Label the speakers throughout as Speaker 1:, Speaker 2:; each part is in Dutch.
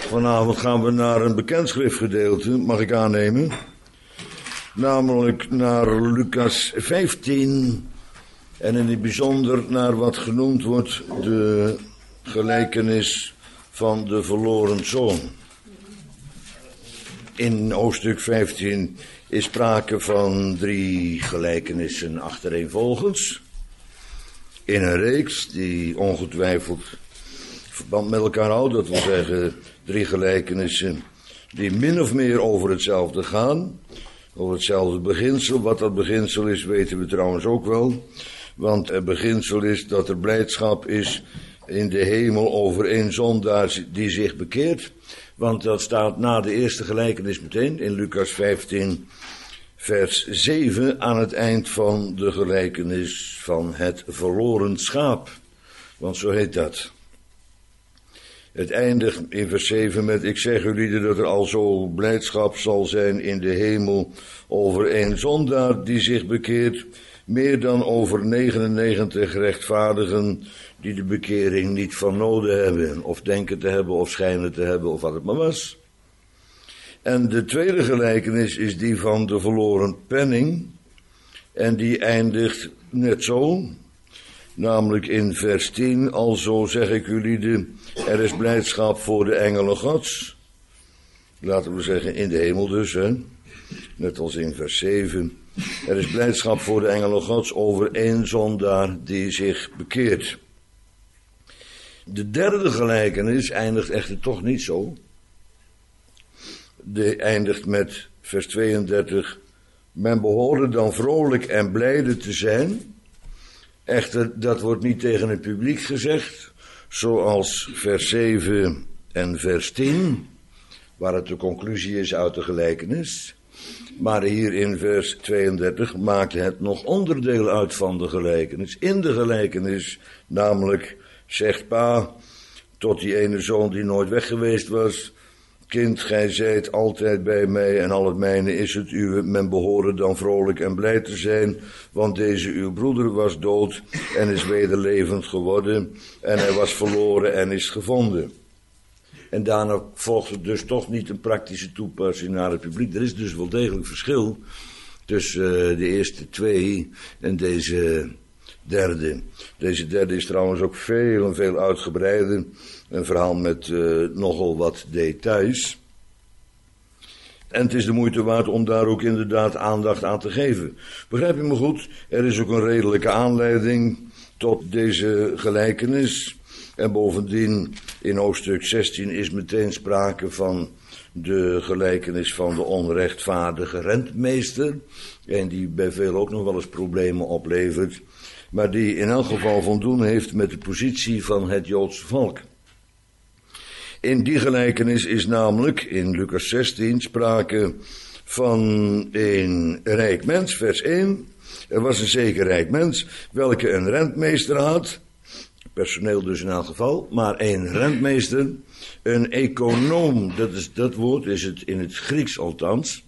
Speaker 1: Vanavond gaan we naar een bekend schriftgedeelte, mag ik aannemen. Namelijk naar Lucas 15. En in het bijzonder naar wat genoemd wordt de gelijkenis van de verloren zoon. In hoofdstuk 15 is sprake van 3 gelijkenissen achtereenvolgens. In een reeks die ongetwijfeld verband met elkaar houdt. Dat wil zeggen 3 gelijkenissen die min of meer over hetzelfde gaan. Over hetzelfde beginsel. Wat dat beginsel is weten we trouwens ook wel. Want het beginsel is dat er blijdschap is in de hemel over één zondaar die zich bekeert. Want dat staat na de eerste gelijkenis meteen in Lucas 15 vers 7 aan het eind van de gelijkenis van het verloren schaap. Want zo heet dat. Het eindigt in vers 7 met: ik zeg jullie dat er al zo blijdschap zal zijn in de hemel over één zondaar die zich bekeert, meer dan over 99 rechtvaardigen die de bekering niet van noden hebben, of denken te hebben, of schijnen te hebben, of wat het maar was. En de tweede gelijkenis is die van de verloren penning, en die eindigt net zo, namelijk in vers 10, alzo zeg ik jullie, er is blijdschap voor de engelen Gods. Laten we zeggen in de hemel dus, hè? Net als in vers 7. Er is blijdschap voor de engelen Gods over één zondaar die zich bekeert. De derde gelijkenis eindigt echter toch niet zo. Die eindigt met vers 32. Men behoorde dan vrolijk en blijde te zijn. Echter, dat wordt niet tegen het publiek gezegd, zoals vers 7 en vers 10, waar het de conclusie is uit de gelijkenis. Maar hier in vers 32 maakt het nog onderdeel uit van de gelijkenis. In de gelijkenis, namelijk, zegt pa tot die ene zoon die nooit weg geweest was: kind, gij zijt altijd bij mij en al het mijne is het uwe. Men behoorde dan vrolijk en blij te zijn, want deze uw broeder was dood en is weder levend geworden, en hij was verloren en is gevonden. En daarna volgt het dus toch niet een praktische toepassing naar het publiek. Er is dus wel degelijk verschil tussen de eerste 2 en deze derde. Deze derde is trouwens ook veel en veel uitgebreider. Een verhaal met nogal wat details. En het is de moeite waard om daar ook inderdaad aandacht aan te geven. Begrijp je me goed? Er is ook een redelijke aanleiding tot deze gelijkenis. En bovendien, in hoofdstuk 16 is meteen sprake van de gelijkenis van de onrechtvaardige rentmeester. En die bij veel ook nog wel eens problemen oplevert. Maar die in elk geval voldoen heeft met de positie van het Joodse volk. In die gelijkenis is namelijk in Lucas 16 sprake van een rijk mens, vers 1. Er was een zeker rijk mens, welke een rentmeester had, personeel dus in elk geval, maar één rentmeester, een econoom, dat woord is het in het Grieks althans,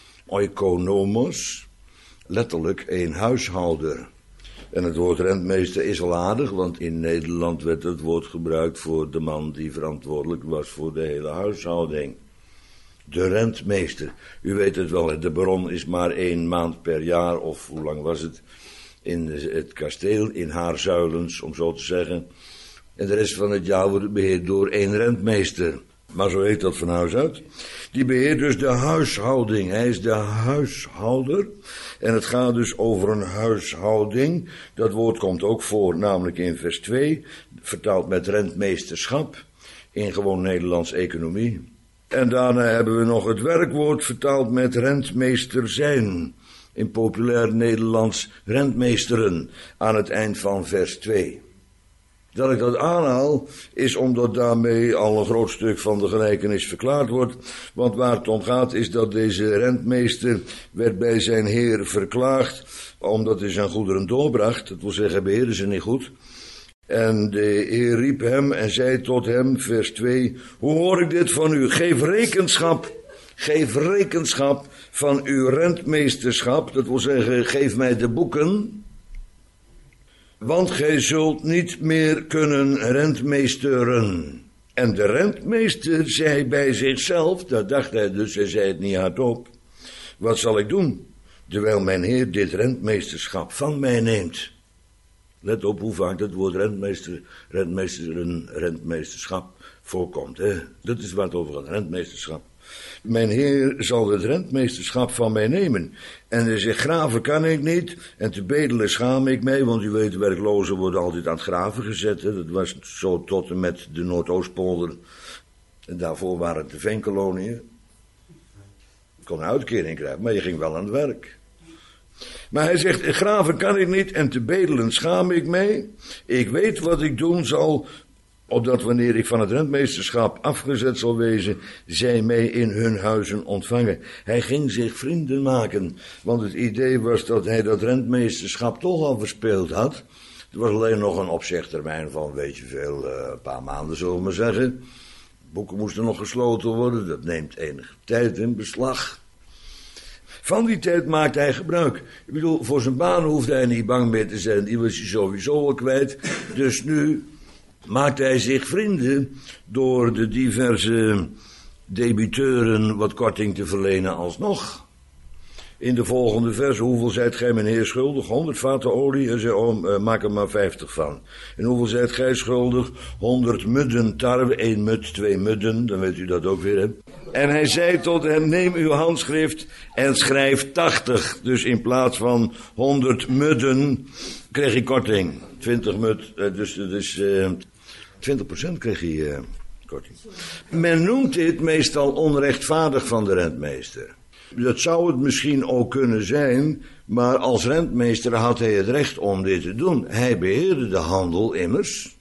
Speaker 1: oikonomos, letterlijk een huishouder. En het woord rentmeester is al aardig, want in Nederland werd het woord gebruikt voor de man die verantwoordelijk was voor de hele huishouding. De rentmeester. U weet het wel, de baron is maar 1 maand per jaar, of hoe lang was het, in het kasteel, in Haarzuilens, om zo te zeggen. En de rest van het jaar wordt beheerd door 1 rentmeester. Maar zo heet dat van huis uit. Die beheert dus de huishouding. Hij is de huishouder. En het gaat dus over een huishouding. Dat woord komt ook voor, namelijk in vers 2. Vertaald met rentmeesterschap. In gewoon Nederlands economie. En daarna hebben we nog het werkwoord vertaald met rentmeester zijn. In populair Nederlands rentmeesteren. Aan het eind van vers 2. Dat ik dat aanhaal, is omdat daarmee al een groot stuk van de gelijkenis verklaard wordt. Want waar het om gaat is dat deze rentmeester werd bij zijn heer verklaagd, omdat hij zijn goederen doorbracht. Dat wil zeggen, beheerde ze niet goed. En de heer riep hem en zei tot hem, vers 2, hoe hoor ik dit van u? Geef rekenschap van uw rentmeesterschap. Dat wil zeggen, geef mij de boeken. Want gij zult niet meer kunnen rentmeesteren. En de rentmeester zei bij zichzelf, dat dacht hij dus, hij zei het niet hardop. Wat zal ik doen, terwijl mijn heer dit rentmeesterschap van mij neemt? Let op hoe vaak het woord rentmeesterschap voorkomt. Hè? Dat is waar het over gaat, rentmeesterschap. Mijn heer zal het rentmeesterschap van mij nemen. En hij zegt, graven kan ik niet en te bedelen schaam ik mij, want u weet, werklozen worden altijd aan het graven gezet. Hè? Dat was zo tot en met de Noordoostpolder. En daarvoor waren het de veenkoloniën. Je kon een uitkering krijgen, maar je ging wel aan het werk. Maar hij zegt, graven kan ik niet en te bedelen schaam ik mij. Ik weet wat ik doen zal, opdat wanneer ik van het rentmeesterschap afgezet zal wezen, zij mij in hun huizen ontvangen. Hij ging zich vrienden maken, want het idee was dat hij dat rentmeesterschap toch al verspeeld had. Er was alleen nog een opzegtermijn van, weet je veel, een paar maanden zullen we maar zeggen. Boeken moesten nog gesloten worden, dat neemt enige tijd in beslag. Van die tijd maakte hij gebruik. Ik bedoel, voor zijn baan hoefde hij niet bang meer te zijn, die was hij sowieso al kwijt. Dus nu maakte hij zich vrienden door de diverse debiteuren wat korting te verlenen alsnog. In de volgende vers, hoeveel zijt gij mijn heer schuldig? 100 vaten olie. Hij zei, maak er maar 50 van. En hoeveel zijt gij schuldig? 100 mudden tarwe, 1 mud, 2 mudden, dan weet u dat ook weer, hè? En hij zei tot hem, neem uw handschrift en schrijf 80. Dus in plaats van 100 mudden kreeg hij korting. 20 mud, dus dat is 20% kreeg hij korting. Men noemt dit meestal onrechtvaardig van de rentmeester. Dat zou het misschien ook kunnen zijn, maar als rentmeester had hij het recht om dit te doen. Hij beheerde de handel immers.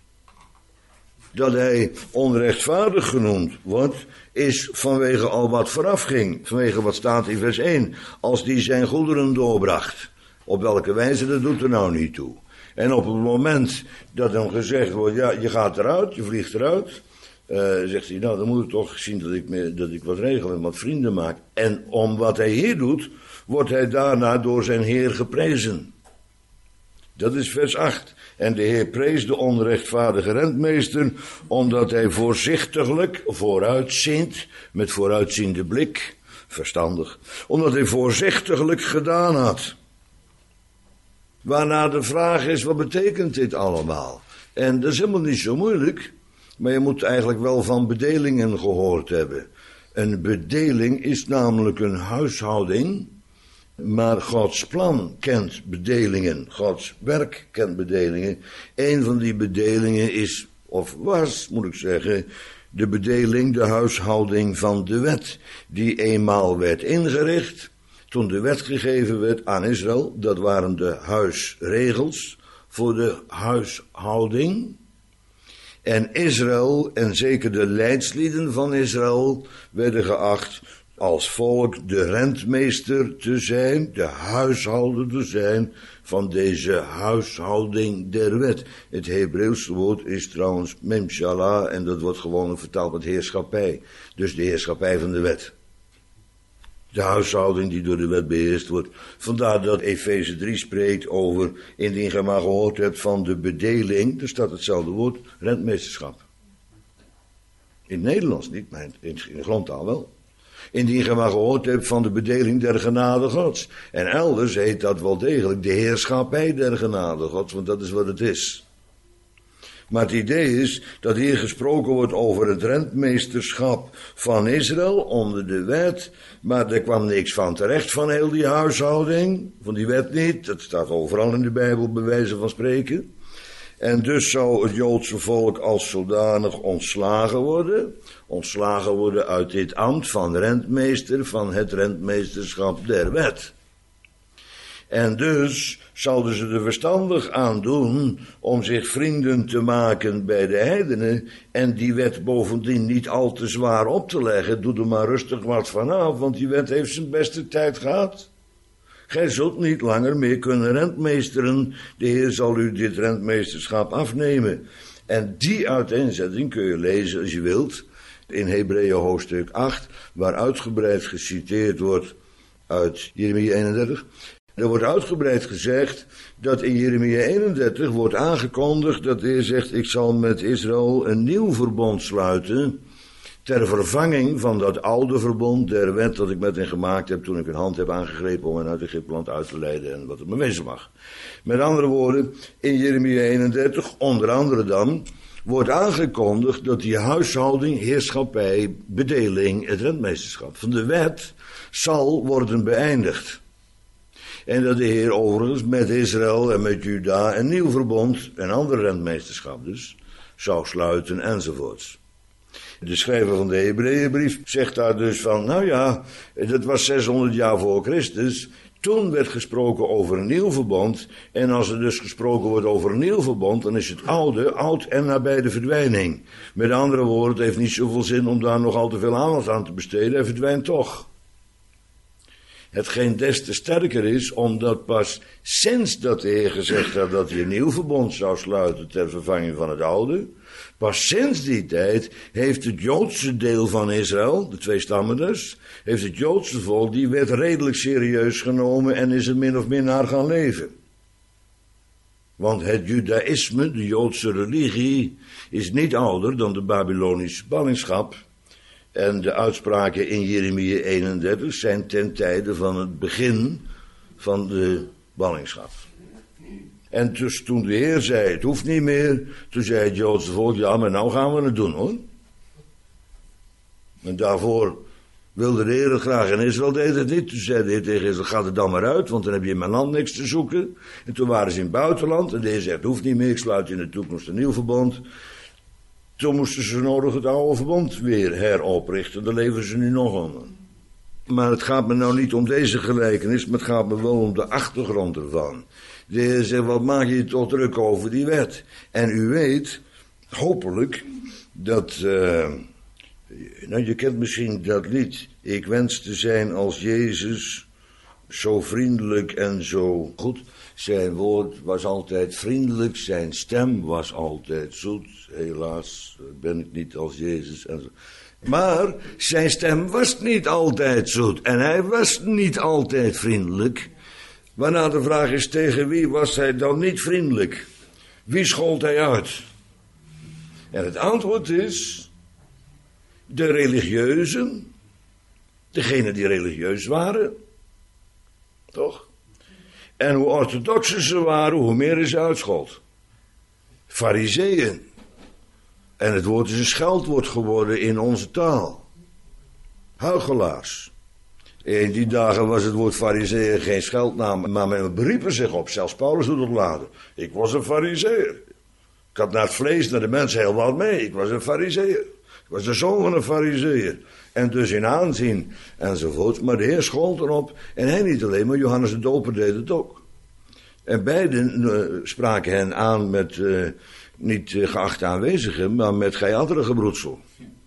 Speaker 1: Dat hij onrechtvaardig genoemd wordt, is vanwege al wat vooraf ging. Vanwege wat staat in vers 1. Als die zijn goederen doorbracht. Op welke wijze, dat doet er nou niet toe. En op het moment dat hem gezegd wordt, ja, je gaat eruit, je vliegt eruit. Zegt hij, nou, dan moet ik toch zien dat ik wat regel en wat vrienden maak. En om wat hij hier doet, wordt hij daarna door zijn Heer geprezen. Dat is vers 8. En de Heer prees de onrechtvaardige rentmeester, omdat hij voorzichtiglijk, vooruitziend, met vooruitziende blik, verstandig, omdat hij voorzichtiglijk gedaan had. Waarna de vraag is, wat betekent dit allemaal? En dat is helemaal niet zo moeilijk. Maar je moet eigenlijk wel van bedelingen gehoord hebben. Een bedeling is namelijk een huishouding, maar Gods plan kent bedelingen. Gods werk kent bedelingen. Een van die bedelingen is, of was, moet ik zeggen, de bedeling, de huishouding van de wet, die eenmaal werd ingericht toen de wet gegeven werd aan Israël. Dat waren de huisregels voor de huishouding. En Israël, en zeker de leidslieden van Israël, werden geacht als volk de rentmeester te zijn, de huishouder te zijn van deze huishouding der wet. Het Hebreeuwse woord is trouwens memshala en dat wordt gewoon vertaald met heerschappij. Dus de heerschappij van de wet. De huishouding die door de wet beheerst wordt. Vandaar dat Efeze 3 spreekt over, indien gij maar gehoord hebt van de bedeling, er staat hetzelfde woord, rentmeesterschap. In het Nederlands niet, maar in de grondtaal wel. Indien gij maar gehoord hebt van de bedeling der genade Gods. En elders heet dat wel degelijk de heerschappij der genade Gods, want dat is wat het is. Maar het idee is dat hier gesproken wordt over het rentmeesterschap van Israël onder de wet. Maar er kwam niks van terecht van heel die huishouding, van die wet niet. Dat staat overal in de Bijbel bij wijze van spreken. En dus zou het Joodse volk als zodanig ontslagen worden. Ontslagen worden uit dit ambt van rentmeester, van het rentmeesterschap der wet. En dus zouden ze er verstandig aan doen om zich vrienden te maken bij de heidenen en die wet bovendien niet al te zwaar op te leggen. Doe er maar rustig wat vanaf, want die wet heeft zijn beste tijd gehad. Gij zult niet langer meer kunnen rentmeesteren, de Heer zal u dit rentmeesterschap afnemen. En die uiteenzetting kun je lezen als je wilt in Hebreeën hoofdstuk 8, waar uitgebreid geciteerd wordt uit Jeremia 31. Er wordt uitgebreid gezegd dat in Jeremia 31 wordt aangekondigd dat de Heer zegt: ik zal met Israël een nieuw verbond sluiten ter vervanging van dat oude verbond der wet dat ik met hen gemaakt heb toen ik hun hand heb aangegrepen om hen uit Egypteland uit te leiden en wat het me wezen mag. Met andere woorden, in Jeremia 31, onder andere dan, wordt aangekondigd dat die huishouding, heerschappij, bedeling, het rentmeesterschap van de wet zal worden beëindigd. En dat de Heer overigens met Israël en met Juda een nieuw verbond, een ander rentmeesterschap dus, zou sluiten enzovoorts. De schrijver van de Hebreeënbrief zegt daar dus van, nou ja, dat was 600 jaar voor Christus. Toen werd gesproken over een nieuw verbond. En als er dus gesproken wordt over een nieuw verbond, dan is het oude, oud en nabij de verdwijning. Met andere woorden, het heeft niet zoveel zin om daar nog al te veel aandacht aan te besteden. Hij verdwijnt toch. Hetgeen des te sterker is, omdat pas sinds dat de Heer gezegd had dat hij een nieuw verbond zou sluiten ter vervanging van het oude, pas sinds die tijd heeft het Joodse deel van Israël, de twee stammen dus, heeft het Joodse volk die wet redelijk serieus genomen en is er min of meer naar gaan leven. Want het Judaïsme, de Joodse religie, is niet ouder dan de Babylonische ballingschap. En de uitspraken in Jeremia 31 zijn ten tijde van het begin van de ballingschap. En dus toen de Heer zei, het hoeft niet meer, toen zei het Joodse volk, ja, maar nou gaan we het doen hoor. En daarvoor wilde de Heer het graag en Israël deed het niet. Toen zei de Heer tegen Israël, ga er dan maar uit, want dan heb je in mijn land niks te zoeken. En toen waren ze in het buitenland en de Heer zegt, het hoeft niet meer, ik sluit in de toekomst een nieuw verbond. Toen moesten ze nodig het oude verbond weer heroprichten. Daar leven ze nu nog onder. Maar het gaat me nou niet om deze gelijkenis, maar het gaat me wel om de achtergrond ervan. De Heer zegt, wat maak je toch druk over die wet? En u weet, hopelijk, dat, je kent misschien dat lied. Ik wens te zijn als Jezus, zo vriendelijk en zo goed. Zijn woord was altijd vriendelijk, zijn stem was altijd zoet. Helaas ben ik niet als Jezus. Maar zijn stem was niet altijd zoet en hij was niet altijd vriendelijk. Waarna de vraag is, tegen wie was hij dan niet vriendelijk? Wie schold hij uit? En het antwoord is, de religieuzen, degenen die religieus waren, toch? En hoe orthodoxer ze waren, hoe meer hij ze uitschold. Farizeeën. En het woord is een scheldwoord geworden in onze taal. Huichelaars. In die dagen was het woord farizeeën geen scheldnaam, maar men beriepen zich op. Zelfs Paulus doet het later. Ik was een farizeeër. Ik had naar het vlees, naar de mensen heel wat mee. Ik was een farizeeër. Ik was de zoon van een farizeeër. En dus in aanzien enzovoort. Maar de Heer schold erop. En hij niet alleen, maar Johannes de Doper deed het ook. En beiden spraken hen aan met, niet geachte aanwezigen, maar met gij andere gebroedsel.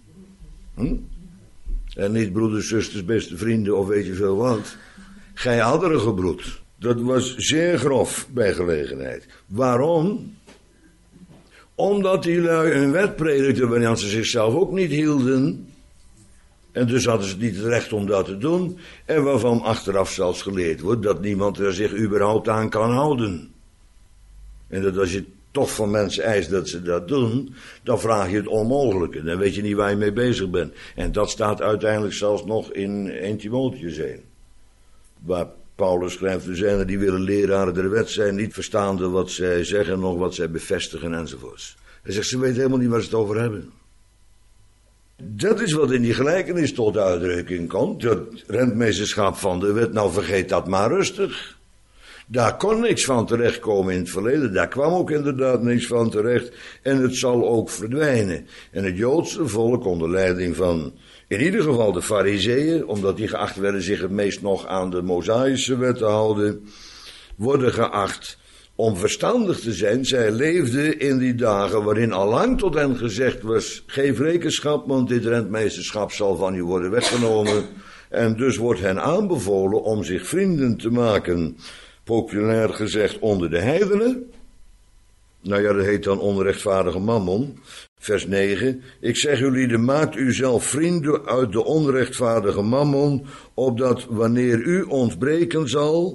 Speaker 1: En niet broeders, zusters, beste vrienden of weet je veel wat. Gij andere gebroed. Dat was zeer grof bij gelegenheid. Waarom? Omdat die lui een wet predikten wanneer ze zichzelf ook niet hielden. En dus hadden ze niet het recht om dat te doen. En waarvan achteraf zelfs geleerd wordt dat niemand er zich überhaupt aan kan houden. En dat als je toch van mensen eist dat ze dat doen, dan vraag je het onmogelijke. Dan weet je niet waar je mee bezig bent. En dat staat uiteindelijk zelfs nog in 1 Timotheüs 1. Waar Paulus schrijft, er zijn er die willen leraren der wet zijn, niet verstaande wat zij zeggen, nog wat zij bevestigen enzovoorts. Hij zegt, ze weten helemaal niet waar ze het over hebben. Dat is wat in die gelijkenis tot uitdrukking komt. Dat rentmeesterschap van de wet, nou vergeet dat maar rustig. Daar kon niks van terechtkomen in het verleden. Daar kwam ook inderdaad niks van terecht. En het zal ook verdwijnen. En het Joodse volk onder leiding van in ieder geval de Farizeeën, omdat die geacht werden zich het meest nog aan de Mosaïsche wet te houden, worden geacht om verstandig te zijn. Zij leefden in die dagen waarin allang tot hen gezegd was, geef rekenschap, want dit rentmeesterschap zal van u worden weggenomen. En dus wordt hen aanbevolen om zich vrienden te maken, populair gezegd onder de heidenen. Nou ja, dat heet dan onrechtvaardige mammon. Vers 9. Ik zeg jullie, maakt u zelf vrienden uit de onrechtvaardige mammon, opdat wanneer u ontbreken zal,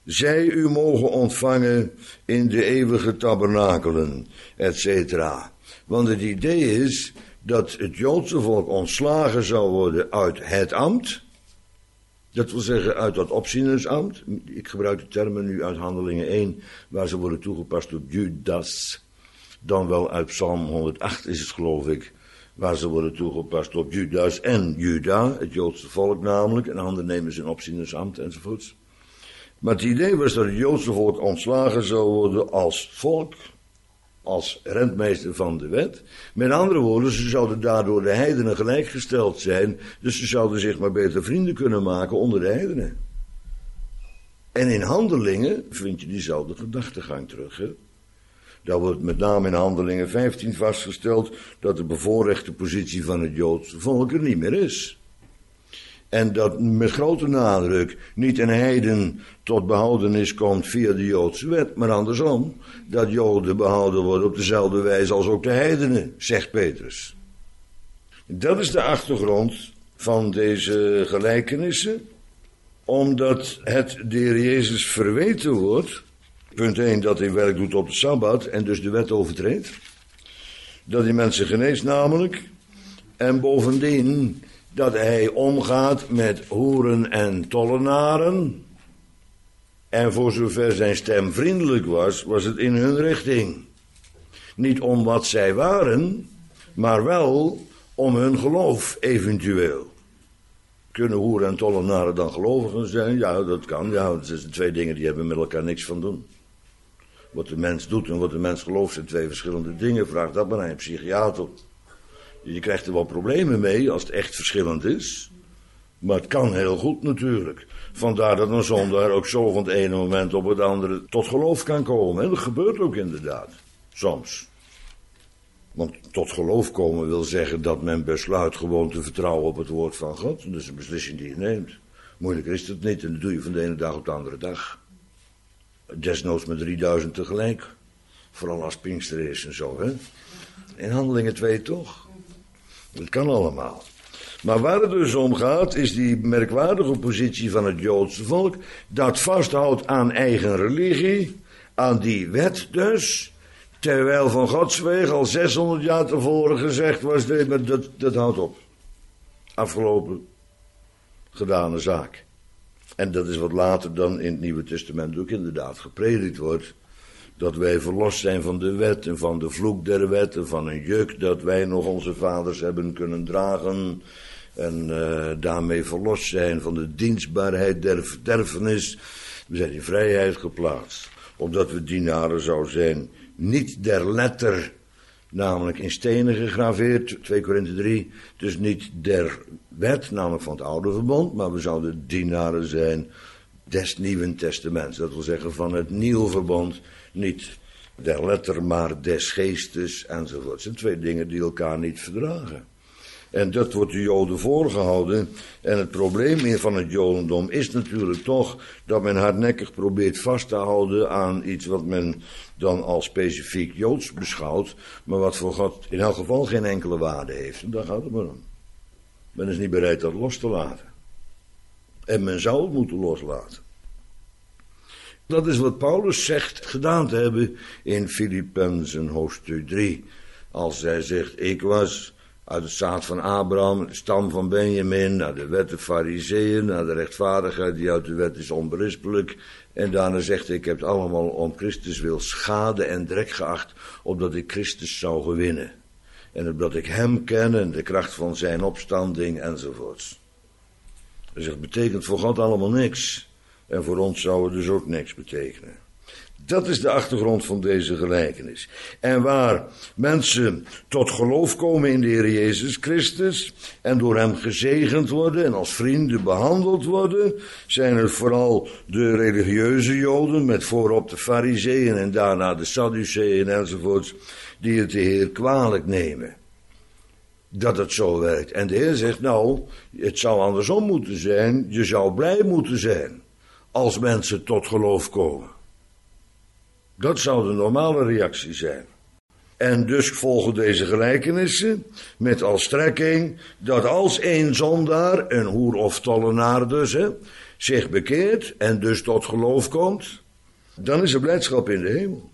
Speaker 1: zij u mogen ontvangen in de eeuwige tabernakelen, etc. Want het idee is dat het Joodse volk ontslagen zou worden uit het ambt. Dat wil zeggen uit dat opzienersambt. Ik gebruik de termen nu uit Handelingen 1, waar ze worden toegepast op Judas. Dan wel uit Psalm 108 is het, geloof ik, waar ze worden toegepast op Judas en Juda, het Joodse volk namelijk. En anderen nemen ze een opzienersambt enzovoorts. Maar het idee was dat het Joodse volk ontslagen zou worden als volk, als rentmeester van de wet. Met andere woorden, ze zouden daardoor de heidenen gelijkgesteld zijn, dus ze zouden zich maar beter vrienden kunnen maken onder de heidenen. En in Handelingen vind je diezelfde gedachtegang terug, hè? Daar wordt met name in Handelingen 15 vastgesteld dat de bevoorrechte positie van het Joodse volk er niet meer is. En dat met grote nadruk niet een heiden tot behoudenis komt via de Joodse wet, maar andersom, dat Joden behouden worden op dezelfde wijze als ook de heidenen, zegt Petrus. Dat is de achtergrond van deze gelijkenissen, omdat het de Heer Jezus verweten wordt, punt 1, dat hij werk doet op de Sabbat en dus de wet overtreedt, dat hij mensen geneest namelijk, en bovendien dat hij omgaat met hoeren en tollenaren. En voor zover zijn stem vriendelijk was, was het in hun richting. Niet om wat zij waren, maar wel om hun geloof eventueel. Kunnen hoeren en tollenaren dan gelovigen zijn? Ja, dat kan. Ja, dat zijn twee dingen die hebben met elkaar niks van doen. Wat de mens doet en wat de mens gelooft zijn twee verschillende dingen. Vraag dat maar aan een psychiater. Je krijgt er wel problemen mee als het echt verschillend is. Maar het kan heel goed natuurlijk. Vandaar dat een zondaar ook zo van het ene moment op het andere tot geloof kan komen. En dat gebeurt ook inderdaad. Soms. Want tot geloof komen wil zeggen dat men besluit gewoon te vertrouwen op het woord van God. Dat is een beslissing die je neemt. Moeilijker is het niet en dat doe je van de ene dag op de andere dag. Desnoods met 3000 tegelijk. Vooral als Pinkster is en zo, hè. In Handelingen 2 toch. Dat kan allemaal. Maar waar het dus om gaat, is die merkwaardige positie van het Joodse volk, dat vasthoudt aan eigen religie, aan die wet dus, terwijl van Gods wegen al 600 jaar tevoren gezegd was, dat houdt op. Afgelopen, gedane zaak. En dat is wat later dan in het Nieuwe Testament ook inderdaad gepredikt wordt. Dat wij verlost zijn van de wet en van de vloek der wet en van een juk dat wij nog onze vaders hebben kunnen dragen. En daarmee verlost zijn van de dienstbaarheid der verderfenis. We zijn in vrijheid geplaatst. Opdat we dienaren zouden zijn, niet der letter, namelijk in stenen gegraveerd, 2 Korinthe 3. Dus niet der wet, namelijk van het oude verbond, maar we zouden dienaren zijn des Nieuwen Testaments. Dat wil zeggen van het nieuwe verbond. Niet der letter, maar des geestes enzovoort. Het zijn twee dingen die elkaar niet verdragen. En dat wordt de Joden voorgehouden. En het probleem van het Jodendom is natuurlijk toch dat men hardnekkig probeert vast te houden aan iets wat men dan als specifiek Joods beschouwt, maar wat voor God in elk geval geen enkele waarde heeft. En daar gaat het maar om. Men is niet bereid dat los te laten. En men zou het moeten loslaten. Dat is wat Paulus zegt gedaan te hebben in Filippenzen hoofdstuk 3. Als hij zegt, ik was uit het zaad van Abraham, de stam van Benjamin, naar de wet de Farizeeën, naar de rechtvaardigheid die uit de wet is onberispelijk. En daarna zegt hij, ik heb het allemaal om Christus wil schade en drek geacht, opdat ik Christus zou gewinnen. En opdat ik hem ken en de kracht van zijn opstanding enzovoorts. Hij zegt, betekent voor God allemaal niks. En voor ons zou het dus ook niks betekenen. Dat is de achtergrond van deze gelijkenis. En waar mensen tot geloof komen in de Heer Jezus Christus en door hem gezegend worden en als vrienden behandeld worden, zijn het vooral de religieuze Joden met voorop de Farizeeën en daarna de Sadduceeën enzovoorts, die het de Heer kwalijk nemen. Dat het zo werkt. En de Heer zegt, nou, het zou andersom moeten zijn, je zou blij moeten zijn als mensen tot geloof komen. Dat zou de normale reactie zijn. En dus volgen deze gelijkenissen met als strekking dat als een zondaar, een hoer of tollenaar dus, zich bekeert en dus tot geloof komt, dan is er blijdschap in de hemel.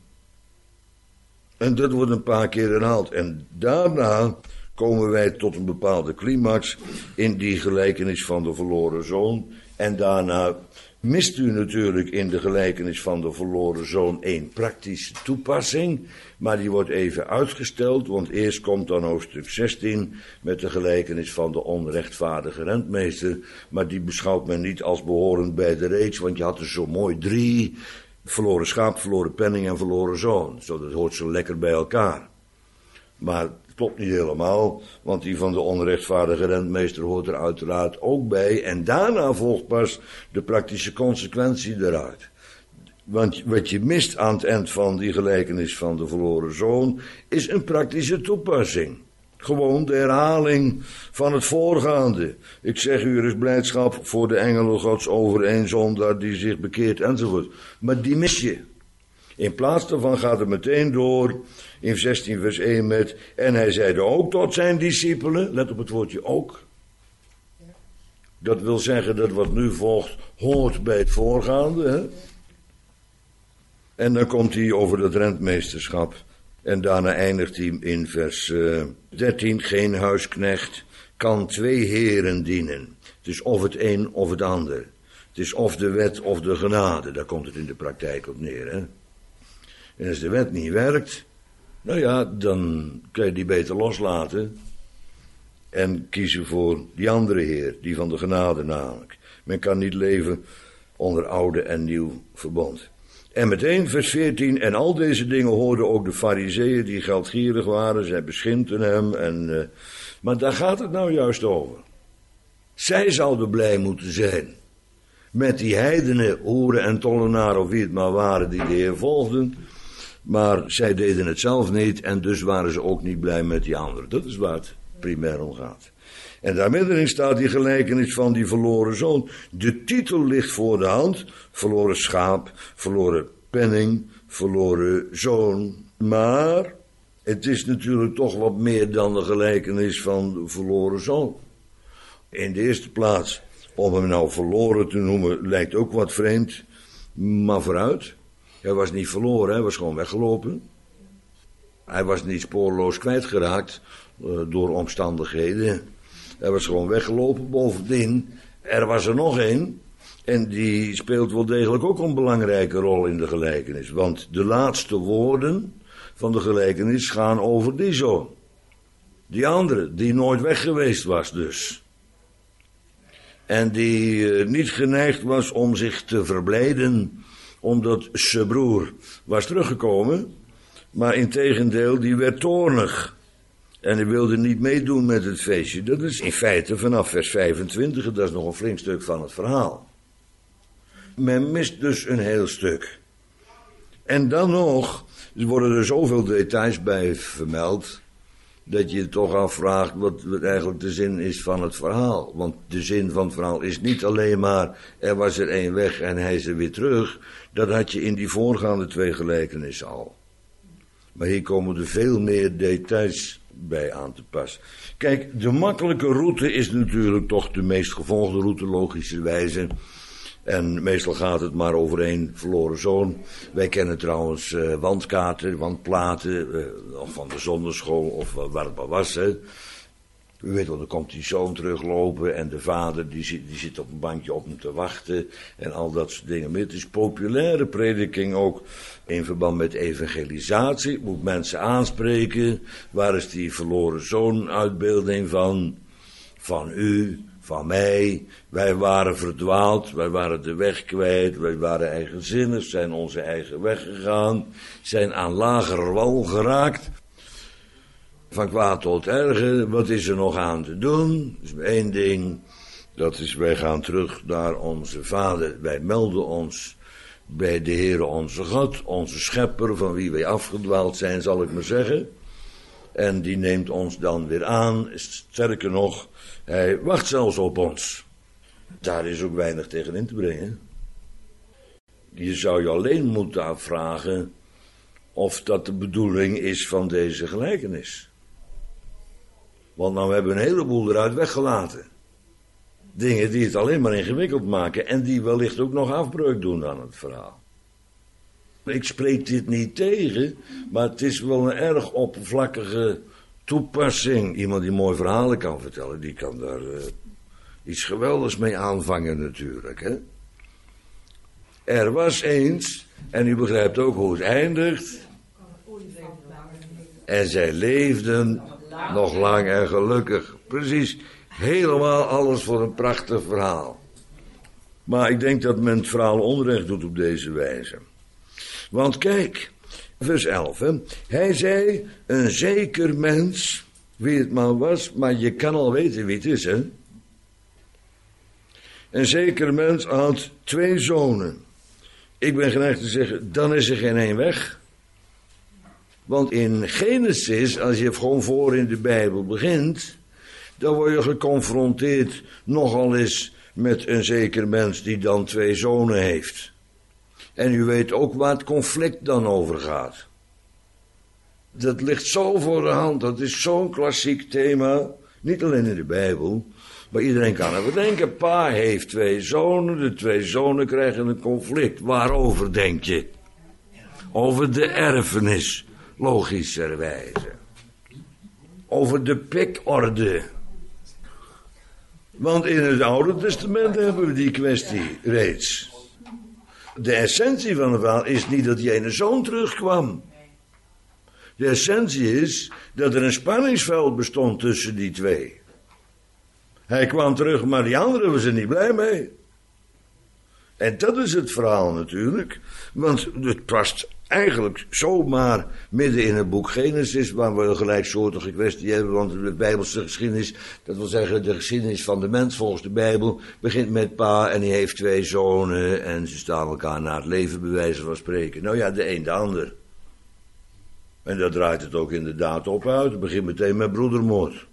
Speaker 1: En dat wordt een paar keer herhaald. En daarna komen wij tot een bepaalde climax in die gelijkenis van de verloren zoon. En daarna mist u natuurlijk in de gelijkenis van de verloren zoon één praktische toepassing. Maar die wordt even uitgesteld, want eerst komt dan hoofdstuk 16 met de gelijkenis van de onrechtvaardige rentmeester. Maar die beschouwt men niet als behorend bij de reeks, want je had er zo mooi 3... verloren schaap, verloren penning en verloren zoon. Zo, dat hoort zo lekker bij elkaar. Maar het klopt niet helemaal, want die van de onrechtvaardige rentmeester hoort er uiteraard ook bij. En daarna volgt pas de praktische consequentie eruit. Want wat je mist aan het eind van die gelijkenis van de verloren zoon is een praktische toepassing. Gewoon de herhaling van het voorgaande. Ik zeg u, er is blijdschap voor de engelen gods over één zondaar die zich bekeert enzovoort. Maar die mis je. In plaats daarvan gaat het meteen door in 16 vers 1 met: en hij zeide ook tot zijn discipelen. Let op het woordje ook. Dat wil zeggen dat wat nu volgt hoort bij het voorgaande. Hè? En dan komt hij over dat rentmeesterschap. En daarna eindigt hij in vers 13. Geen huisknecht kan 2 heren dienen. Het is of het een of het ander. Het is of de wet of de genade. Daar komt het in de praktijk op neer. Hè? En als de wet niet werkt, nou ja, dan kun je die beter loslaten. En kiezen voor die andere heer, die van de genade namelijk. Men kan niet leven onder oude en nieuw verbond. En meteen vers 14, en al deze dingen hoorden ook de farizeeën die geldgierig waren. Zij beschimpten hem. Maar daar gaat het nou juist over. Zij zouden blij moeten zijn met die heidenen, hoeren en tollenaren, of wie het maar waren, die de Heer volgden. Maar zij deden het zelf niet en dus waren ze ook niet blij met die anderen. Dat is waar het primair om gaat. En daar middenin staat die gelijkenis van die verloren zoon. De titel ligt voor de hand. Verloren schaap, verloren penning, verloren zoon. Maar het is natuurlijk toch wat meer dan de gelijkenis van de verloren zoon. In de eerste plaats, om hem nou verloren te noemen, lijkt ook wat vreemd. Maar vooruit. Hij was niet verloren, hij was gewoon weggelopen. Hij was niet spoorloos kwijtgeraakt door omstandigheden. Hij was gewoon weggelopen. Bovendien, er was er nog één. En die speelt wel degelijk ook een belangrijke rol in de gelijkenis. Want de laatste woorden van de gelijkenis gaan over die zoon. Die andere, die nooit weg geweest was dus. En die niet geneigd was om zich te verblijden, omdat zijn broer was teruggekomen. Maar integendeel, die werd toornig. En hij wilde niet meedoen met het feestje. Dat is in feite vanaf vers 25, dat is nog een flink stuk van het verhaal. Men mist dus een heel stuk. En dan nog, er worden er zoveel details bij vermeld, dat je je toch afvraagt wat eigenlijk de zin is van het verhaal. Want de zin van het verhaal is niet alleen maar, er was er één weg en hij is er weer terug. Dat had je in die voorgaande 2 gelijkenissen al. Maar hier komen er veel meer details bij aan te pas. Kijk, de makkelijke route is natuurlijk toch de meest gevolgde route, logischerwijze. En meestal gaat het maar over één verloren zoon. Wij kennen trouwens wandkaarten, wandplaten, of van de zonderschool of waar het maar was. Hè. U weet wel, dan komt die zoon teruglopen en de vader die zit op een bankje op hem te wachten en al dat soort dingen. Maar het is populaire prediking ook in verband met evangelisatie. Moet mensen aanspreken. Waar is die verloren zoon uitbeelding van? Van u, van mij. Wij waren verdwaald, wij waren de weg kwijt, wij waren eigenzinnig, zijn onze eigen weg gegaan, zijn aan lager wal geraakt. Van kwaad tot erger, wat is er nog aan te doen? Dus 1 ding, dat is wij gaan terug naar onze Vader. Wij melden ons bij de Heere onze God, onze schepper, van wie wij afgedwaald zijn, zal ik maar zeggen. En die neemt ons dan weer aan, sterker nog, hij wacht zelfs op ons. Daar is ook weinig tegen in te brengen. Je zou je alleen moeten afvragen of dat de bedoeling is van deze gelijkenis. Want nou hebben we een heleboel eruit weggelaten. Dingen die het alleen maar ingewikkeld maken en die wellicht ook nog afbreuk doen aan het verhaal. Ik spreek dit niet tegen, maar het is wel een erg oppervlakkige toepassing. Iemand die mooi verhalen kan vertellen, die kan daar iets geweldigs mee aanvangen natuurlijk. Hè? Er was eens, en u begrijpt ook hoe het eindigt. En zij leefden nog lang en gelukkig. Precies, helemaal alles voor een prachtig verhaal. Maar ik denk dat men het verhaal onrecht doet op deze wijze. Want kijk, vers 11. Hè? Hij zei, een zeker mens, wie het maar was, maar je kan al weten wie het is, hè. Een zeker mens had 2 zonen. Ik ben geneigd te zeggen, dan is er geen één weg. Want in Genesis, als je gewoon voor in de Bijbel begint, dan word je geconfronteerd nogal eens met een zeker mens die dan 2 zonen heeft. En u weet ook waar het conflict dan over gaat. Dat ligt zo voor de hand, dat is zo'n klassiek thema, niet alleen in de Bijbel, maar iedereen kan er bedenken. Pa heeft 2 zonen, de 2 zonen krijgen een conflict. Waarover denk je? Over de erfenis, logischerwijze. Over de pikorde. Want in het Oude Testament hebben we die kwestie reeds. De essentie van het verhaal is niet dat die ene zoon terugkwam. De essentie is dat er een spanningsveld bestond tussen die 2. Hij kwam terug, maar die andere was er niet blij mee. En dat is het verhaal natuurlijk. Want het past eigenlijk zomaar midden in het boek Genesis, waar we een gelijksoortige kwestie hebben. Want de Bijbelse geschiedenis, dat wil zeggen de geschiedenis van de mens volgens de Bijbel, begint met pa en die heeft 2 zonen en ze staan elkaar naar het leven bij wijze van spreken. Nou ja, de een de ander. En daar draait het ook inderdaad op uit. Het begint meteen met broedermoord.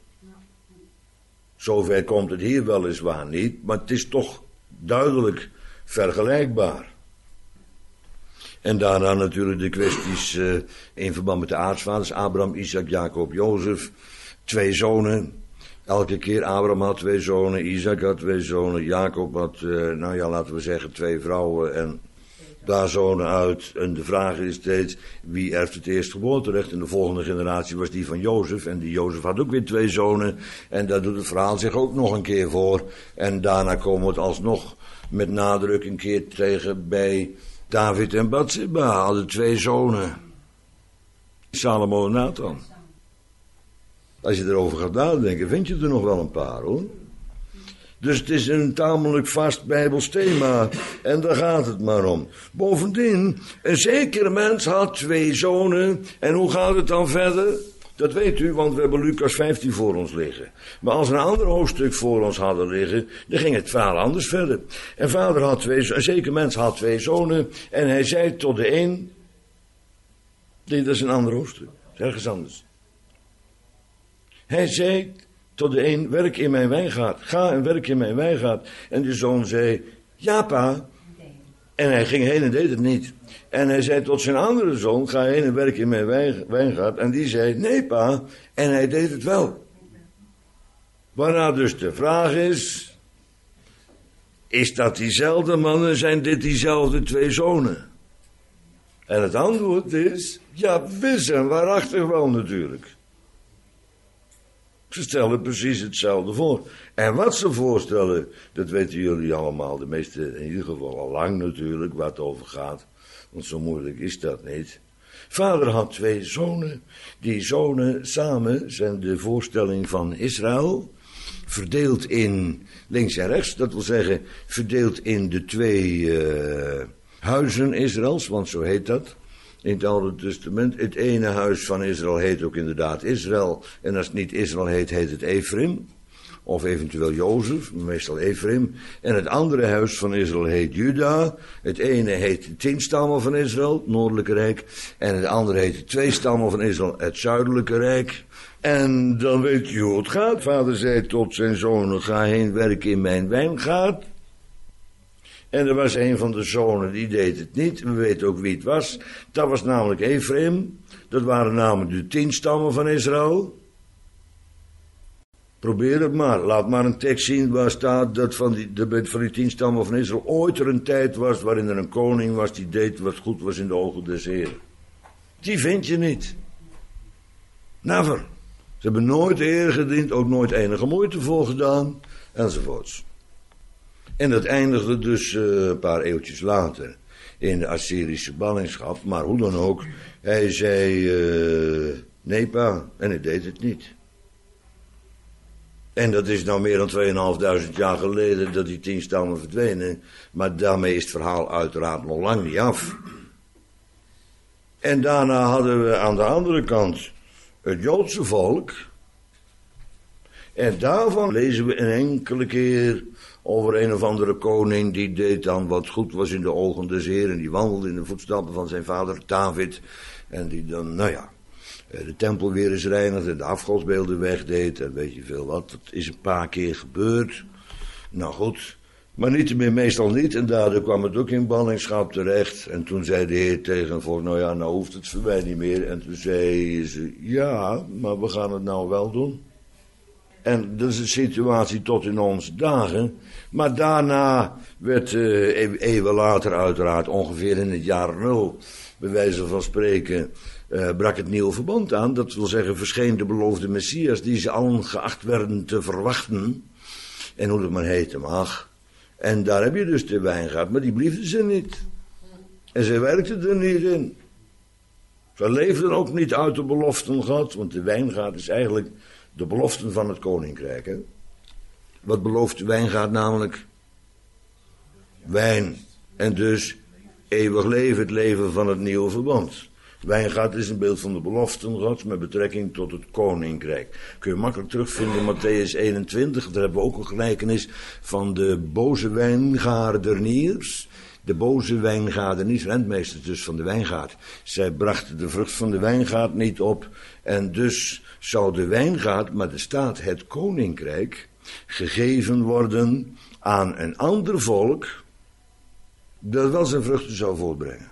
Speaker 1: Zover komt het hier weliswaar niet, maar het is toch duidelijk vergelijkbaar. En daarna natuurlijk de kwesties in verband met de aartsvaders. Abraham, Isaac, Jacob, Jozef. 2 zonen. Elke keer Abraham had 2 zonen, Isaac had 2 zonen, Jacob had, laten we zeggen 2 vrouwen en daar zonen uit. En de vraag is steeds, wie erft het eerstgeboorterecht? En de volgende generatie was die van Jozef. En die Jozef had ook weer 2 zonen. En daar doet het verhaal zich ook nog een keer voor. En daarna komen we het alsnog met nadruk een keer tegen bij David en Bathseba. Hadden 2 zonen. Salomo en Nathan. Als je erover gaat nadenken, vind je er nog wel een paar, hoor. Dus het is een tamelijk vast Bijbels thema. En daar gaat het maar om. Bovendien, een zekere mens had 2 zonen. En hoe gaat het dan verder? Dat weet u, want we hebben Lucas 15 voor ons liggen. Maar als we een ander hoofdstuk voor ons hadden liggen, dan ging het verhaal anders verder. En vader had 2, een zeker mens had 2 zonen. En hij zei tot de een. Nee, dat is een ander hoofdstuk. Dat is ergens anders. Hij zei tot de een, werk in mijn wijngaard. Ga en werk in mijn wijngaard. En de zoon zei, ja pa. En hij ging heen en deed het niet. En hij zei tot zijn andere zoon, ga heen en werk in mijn wijngaard. En die zei, nee pa. En hij deed het wel. Waarna dus de vraag is dat diezelfde mannen, zijn dit diezelfde 2 zonen? En het antwoord is, ja, wis en waarachtig wel natuurlijk. Ze stellen precies hetzelfde voor. En wat ze voorstellen, dat weten jullie allemaal. De meeste, in ieder geval al lang natuurlijk, waar het over gaat. Want zo moeilijk is dat niet. Vader had 2 zonen. Die zonen samen zijn de voorstelling van Israël. Verdeeld in links en rechts. Dat wil zeggen, verdeeld in de 2 huizen Israëls, want zo heet dat. In het Oude Testament, het ene huis van Israël heet ook inderdaad Israël. En als het niet Israël heet, heet het Ephraim. Of eventueel Jozef, meestal Ephraim. En het andere huis van Israël heet Juda. Het ene heet de 10 stammen van Israël, het Noordelijke Rijk. En het andere heet de 2 stammen van Israël, het Zuidelijke Rijk. En dan weet je hoe het gaat. Vader zei tot zijn zoon, ga heen werken in mijn wijngaard. En er was een van de zonen, die deed het niet. We weten ook wie het was. Dat was namelijk Ephraim. Dat waren namelijk de 10 stammen van Israël. Probeer het maar. Laat maar een tekst zien waar staat dat van die 10 stammen van Israël ooit er een tijd was waarin er een koning was die deed wat goed was in de ogen des Heren. Die vind je niet. Never. Ze hebben nooit eer gediend, ook nooit enige moeite voor gedaan, enzovoorts. En dat eindigde dus een paar eeuwtjes later in de Assyrische ballingschap. Maar hoe dan ook, hij zei nee pa, en hij deed het niet. En dat is nou meer dan 2500 jaar geleden dat die 10 stammen verdwenen. Maar daarmee is het verhaal uiteraard nog lang niet af. En daarna hadden we aan de andere kant het Joodse volk. En daarvan lezen we een enkele keer over een of andere koning die deed dan wat goed was in de ogen des Heeren. Die wandelde in de voetstappen van zijn vader David. En die dan, de tempel weer eens reinigde, de afgodsbeelden wegdeed en weet je veel wat. Dat is een paar keer gebeurd. Nou goed, maar niettemin meestal niet. En daardoor kwam het ook in ballingschap terecht. En toen zei de Heer tegen het volk, nou hoeft het voor mij niet meer. En toen zei ze, ja, maar we gaan het nou wel doen. En dat is een situatie tot in onze dagen. Maar daarna werd eeuwen later uiteraard, ongeveer in het jaar 0, bij wijze van spreken, brak het nieuwe verbond aan. Dat wil zeggen, verscheen de beloofde Messias, die ze allen geacht werden te verwachten. En hoe het maar heten mag. En daar heb je dus de wijngaard, maar die bliefden ze niet. En ze werkten er niet in. Ze leefden ook niet uit de beloften God, want de wijngaard is eigenlijk de beloften van het koninkrijk. Hè? Wat belooft de wijngaard namelijk? Wijn. En dus eeuwig leven, het leven van het nieuwe verbond. Wijngaard is een beeld van de beloften Gods met betrekking tot het koninkrijk. Kun je makkelijk terugvinden in Mattheüs 21. Daar hebben we ook een gelijkenis van de boze wijngaardeniers. De boze wijngaardeniers, rentmeesters dus van de wijngaard. Zij brachten de vrucht van de wijngaard niet op. En dus zou de wijngaard, maar er staat het koninkrijk, gegeven worden aan een ander volk dat wel zijn vruchten zou voortbrengen.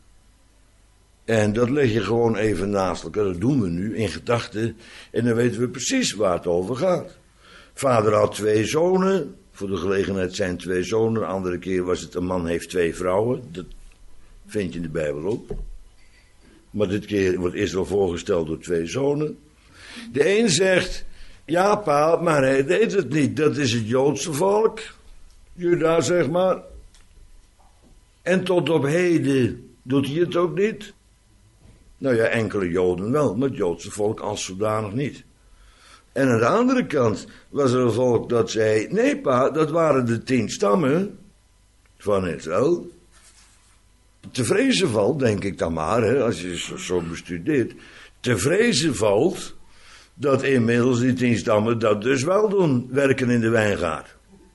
Speaker 1: En dat leg je gewoon even naast elkaar. Dat doen we nu in gedachten. En dan weten we precies waar het over gaat. Vader had 2 zonen. Voor de gelegenheid zijn 2 zonen. De andere keer was het een man heeft 2 vrouwen. Dat vind je in de Bijbel ook. Maar dit keer wordt Israël voorgesteld door 2 zonen. De een zegt, ja pa, maar hij deed het niet. Dat is het Joodse volk. Juda zeg maar. En tot op heden doet hij het ook niet. Nou ja, enkele Joden wel, maar het Joodse volk als zodanig niet. En aan de andere kant was er een volk dat zei, nee pa, dat waren de 10 stammen van Israël. Te vrezen valt, denk ik dan maar, hè, als je zo bestudeert, te vrezen valt dat inmiddels die 10 stammen dat dus wel doen, werken in de wijngaard.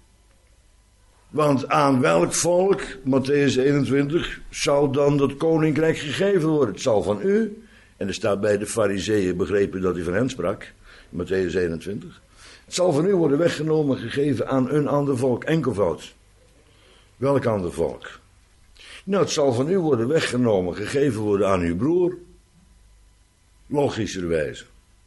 Speaker 1: Want aan welk volk, Mattheüs 21, zou dan dat koninkrijk gegeven worden? Het zal van u, en er staat bij de Farizeeën begrepen dat hij van hen sprak, Mattheüs 21. Het zal van u worden weggenomen, gegeven aan een ander volk, enkelvoud. Welk ander volk? Nou, het zal van u worden weggenomen, gegeven worden aan uw broer. Logischerwijze.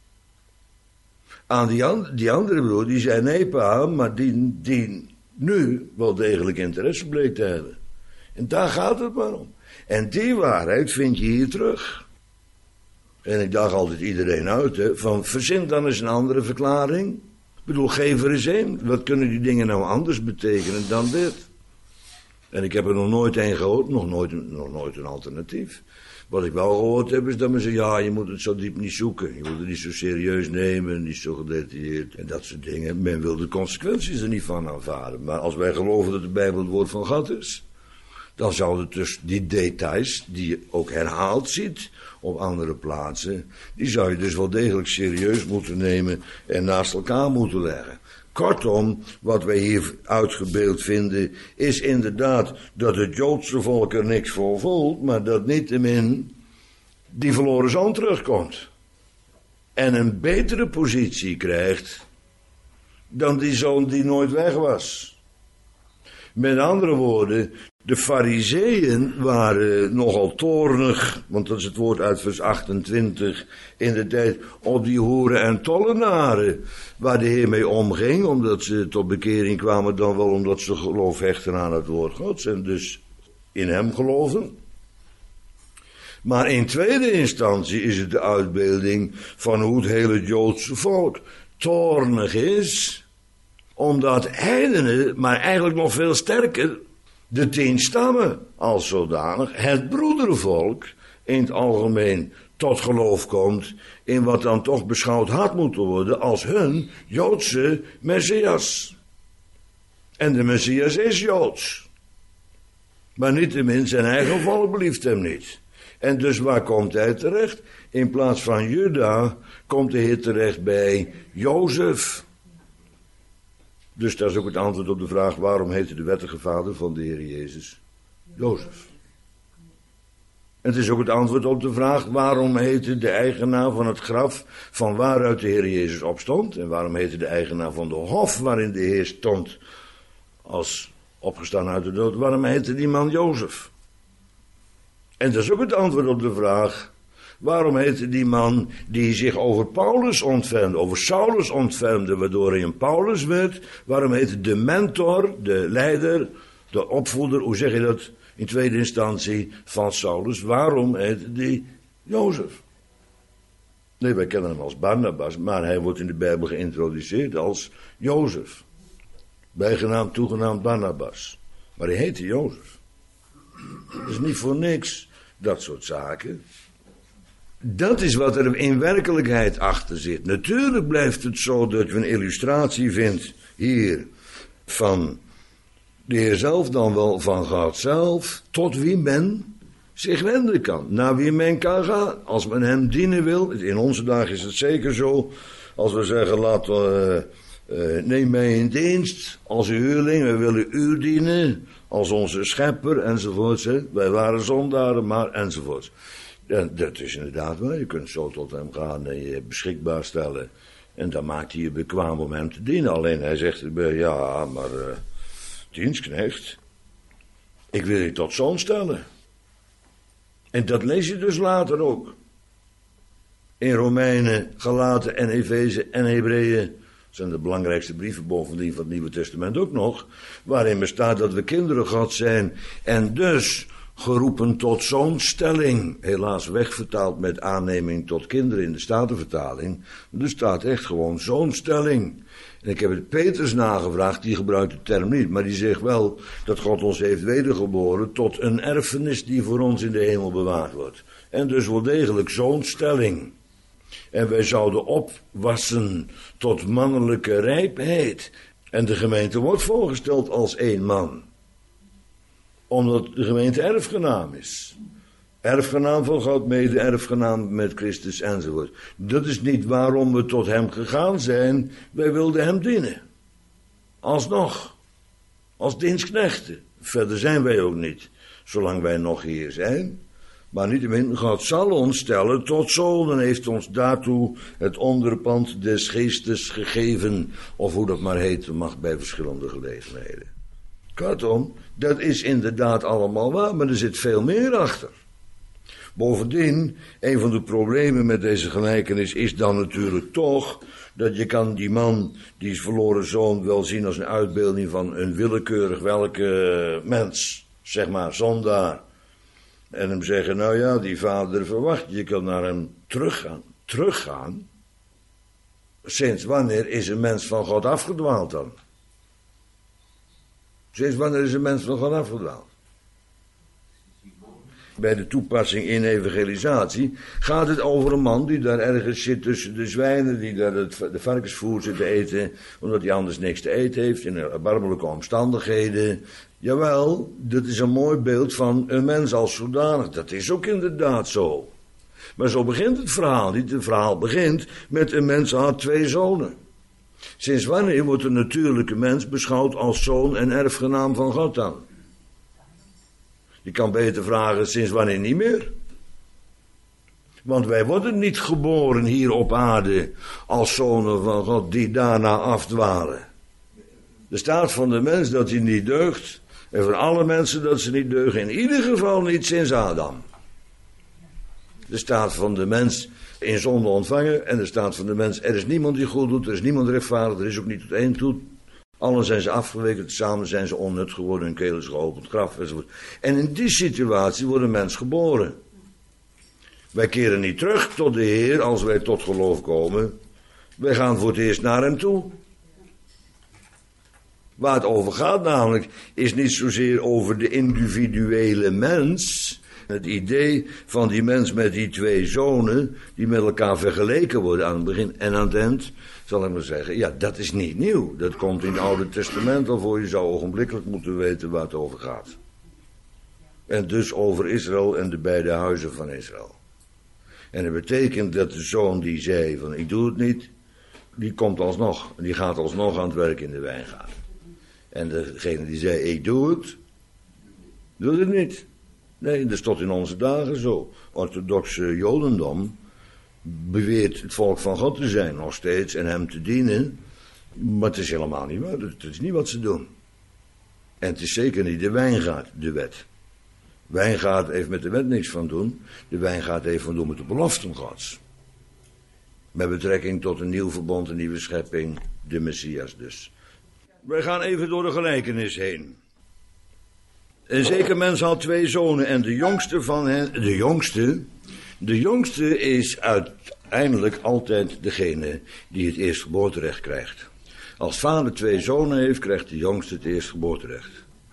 Speaker 1: Aan die andere broer, die zei nee pa, maar die nu wel degelijk interesse bleek te hebben. En daar gaat het maar om. En die waarheid vind je hier terug. En ik dacht altijd iedereen uit, hè, van verzin dan eens een andere verklaring. Ik bedoel, geef er eens een. Wat kunnen die dingen nou anders betekenen dan dit? En ik heb er nog nooit een gehoord, nog nooit een alternatief. Wat ik wel gehoord heb is dat men zegt, ja, je moet het zo diep niet zoeken. Je moet het niet zo serieus nemen, niet zo gedetailleerd en dat soort dingen. Men wil de consequenties er niet van aanvaarden. Maar als wij geloven dat de Bijbel het woord van God is, dan zouden dus die details, die je ook herhaald ziet op andere plaatsen, die zou je dus wel degelijk serieus moeten nemen en naast elkaar moeten leggen. Kortom, wat wij hier uitgebeeld vinden, is inderdaad dat het Joodse volk er niks voor voelt, maar dat niettemin die verloren zoon terugkomt. En een betere positie krijgt dan die zoon die nooit weg was. Met andere woorden, de Farizeeën waren nogal toornig, want dat is het woord uit vers 28, in de tijd op die hoeren en tollenaren, waar de Heer mee omging, omdat ze tot bekering kwamen, dan wel omdat ze geloof hechten aan het woord Gods en dus in hem geloven. Maar in tweede instantie is het de uitbeelding van hoe het hele Joodse volk toornig is, omdat heidenen, maar eigenlijk nog veel sterker, de 10 stammen als zodanig, het broedervolk in het algemeen tot geloof komt in wat dan toch beschouwd had moeten worden als hun Joodse Messias. En de Messias is Joods. Maar niettemin zijn eigen volk belieft hem niet. En dus waar komt hij terecht? In plaats van Juda komt de Heer terecht bij Jozef. Dus dat is ook het antwoord op de vraag: waarom heette de wettige vader van de Heer Jezus Jozef? En het is ook het antwoord op de vraag: waarom heette de eigenaar van het graf van waaruit de Heer Jezus opstond? En waarom heette de eigenaar van de hof waarin de Heer stond als opgestaan uit de dood? Waarom heette die man Jozef? En dat is ook het antwoord op de vraag: waarom heette die man die zich over Paulus ontfermde, over Saulus ontfermde, waardoor hij een Paulus werd? Waarom heette de mentor, de leider, de opvoeder, hoe zeg je dat in tweede instantie, van Saulus? Waarom heette die Jozef? Nee, wij kennen hem als Barnabas, maar hij wordt in de Bijbel geïntroduceerd als Jozef. Bijgenaamd, toegenaamd Barnabas. Maar hij heette Jozef. Dat is niet voor niks, dat soort zaken. Dat is wat er in werkelijkheid achter zit. Natuurlijk blijft het zo dat je een illustratie vindt hier van de Heer zelf, dan wel van God zelf, tot wie men zich wenden kan. Naar wie men kan gaan, als men hem dienen wil. In onze dagen is het zeker zo. Als we zeggen, neem mij in dienst als uw huurling, wij willen u dienen als onze schepper, enzovoorts. Wij waren zondaren, maar enzovoorts. Ja, dat is inderdaad waar. Je kunt zo tot hem gaan en je beschikbaar stellen. En dan maakt hij je bekwaam om hem te dienen. Alleen hij zegt erbij, ja, maar dienstknecht, ik wil je tot zoon stellen. En dat lees je dus later ook. In Romeinen, Galaten en Efeze en Hebreeën. Zijn de belangrijkste brieven bovendien van het Nieuwe Testament ook nog. Waarin bestaat dat we kinderen God zijn. En dus geroepen tot zoonstelling. Helaas wegvertaald met aanneming tot kinderen in de Statenvertaling. Er staat echt gewoon zoonstelling. En ik heb het Petrus nagevraagd, die gebruikt de term niet. Maar die zegt wel dat God ons heeft wedergeboren tot een erfenis die voor ons in de hemel bewaard wordt. En dus wel degelijk zoonstelling. En wij zouden opwassen tot mannelijke rijpheid. En de gemeente wordt voorgesteld als 1 man. Omdat de gemeente erfgenaam is. Erfgenaam van God, mede erfgenaam met Christus enzovoort. Dat is niet waarom we tot hem gegaan zijn. Wij wilden hem dienen. Alsnog. Als dienstknechten. Verder zijn wij ook niet. Zolang wij nog hier zijn. Maar niettemin, God zal ons stellen tot zonen, heeft ons daartoe het onderpand des geestes gegeven, of hoe dat maar heten mag bij verschillende gelegenheden. Kortom, dat is inderdaad allemaal waar, maar er zit veel meer achter. Bovendien, een van de problemen met deze gelijkenis is dan natuurlijk toch dat je kan die man, die is verloren zoon, wel zien als een uitbeelding van een willekeurig welke mens, zeg maar, zondaar. En hem zeggen, nou ja, die vader verwacht, je kan naar hem teruggaan. Teruggaan? Sinds wanneer is een mens van God afgedwaald dan? Sinds wanneer is een mens van God afgedwaald? Bij de toepassing in evangelisatie gaat het over een man die daar ergens zit tussen de zwijnen, die daar de varkensvoer zit te eten, omdat hij anders niks te eten heeft, in erbarmelijke omstandigheden. Jawel, dat is een mooi beeld van een mens als zodanig. Dat is ook inderdaad zo. Maar zo begint het verhaal niet. Het verhaal begint met een mens had 2 zonen. Sinds wanneer wordt een natuurlijke mens beschouwd als zoon en erfgenaam van God dan? Je kan beter vragen, sinds wanneer niet meer? Want wij worden niet geboren hier op aarde als zonen van God die daarna afdwalen. De staat van de mens dat hij niet deugt. En van alle mensen dat ze niet deugen. In ieder geval niet sinds Adam. De staat van de mens in zonde ontvangen. En de staat van de mens, er is niemand die goed doet. Er is niemand rechtvaardig. Er is ook niet tot één toe. Allen zijn ze afgeweken. Samen zijn ze onnut geworden. Hun keel is geopend. Graf enzovoort. En in die situatie wordt een mens geboren. Wij keren niet terug tot de Heer als wij tot geloof komen. Wij gaan voor het eerst naar hem toe. Waar het over gaat namelijk is niet zozeer over de individuele mens. Het idee van die mens met die twee zonen die met elkaar vergeleken worden aan het begin en aan het eind, zal ik maar zeggen, ja, dat is niet nieuw. Dat komt in het Oude Testament al voor. Je zou ogenblikkelijk moeten weten waar het over gaat. En dus over Israël en de beide huizen van Israël. En dat betekent dat de zoon die zei van ik doe het niet, die komt alsnog. Die gaat alsnog aan het werk in de wijngaard. En degene die zei ik doe het, doet het niet. Nee, dat is tot in onze dagen zo. Orthodoxe Jodendom beweert het volk van God te zijn nog steeds en hem te dienen. Maar het is helemaal niet waar. Het is niet wat ze doen. En het is zeker niet de wijngaard, de wet. Wijngaard heeft met de wet niks van doen. De wijngaard heeft van doen met de beloften Gods. Met betrekking tot een nieuw verbond, een nieuwe schepping, de Messias dus. Wij gaan even door de gelijkenis heen. Een zeker mens had twee zonen en de jongste van hen, de jongste is uiteindelijk altijd degene die het eerstgeboorterecht krijgt. Als vader twee zonen heeft, krijgt de jongste het eerstgeboorterecht.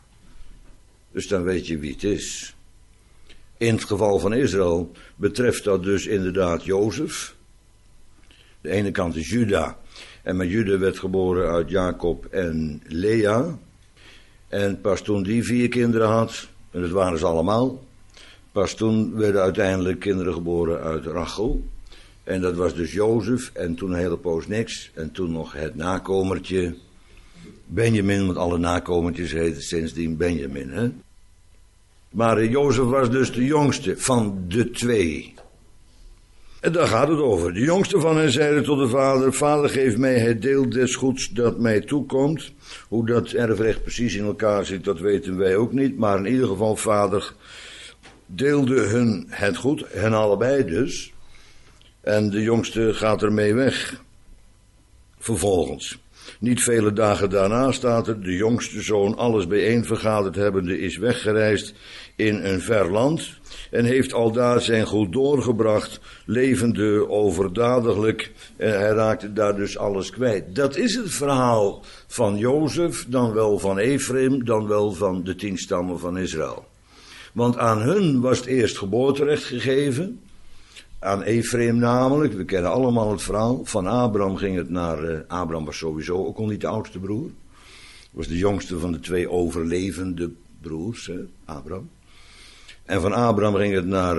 Speaker 1: Dus dan weet je wie het is. In het geval van Israël betreft dat dus inderdaad Jozef. De ene kant is Juda. En met Juda werd geboren uit Jacob en Lea. En pas toen die 4 kinderen had, en dat waren ze allemaal, pas toen werden uiteindelijk kinderen geboren uit Rachel. En dat was dus Jozef, en toen een hele poos niks. En toen nog het nakomertje Benjamin, want alle nakomertjes heten sindsdien Benjamin. Hè? Maar Jozef was dus de jongste van de 2. En daar gaat het over. De jongste van hen zeide tot de vader, vader geef mij het deel des goeds dat mij toekomt. Hoe dat erfrecht precies in elkaar zit, dat weten wij ook niet. Maar in ieder geval, vader deelde hun het goed, hen allebei dus. En de jongste gaat ermee weg. Vervolgens. Niet vele dagen daarna staat er, de jongste zoon alles bijeen vergaderd hebbende is weggereisd in een ver land en heeft aldaar zijn goed doorgebracht, levende overdadiglijk, en hij raakte daar dus alles kwijt. Dat is het verhaal van Jozef, dan wel van Efraim, dan wel van de 10 stammen van Israël. Want aan hun was het eerst geboorterecht gegeven, aan Efraim namelijk, we kennen allemaal het verhaal, van Abraham ging het naar, Abraham was sowieso ook al niet de oudste broer, was de jongste van de 2 overlevende broers, Abraham. En van Abraham ging het naar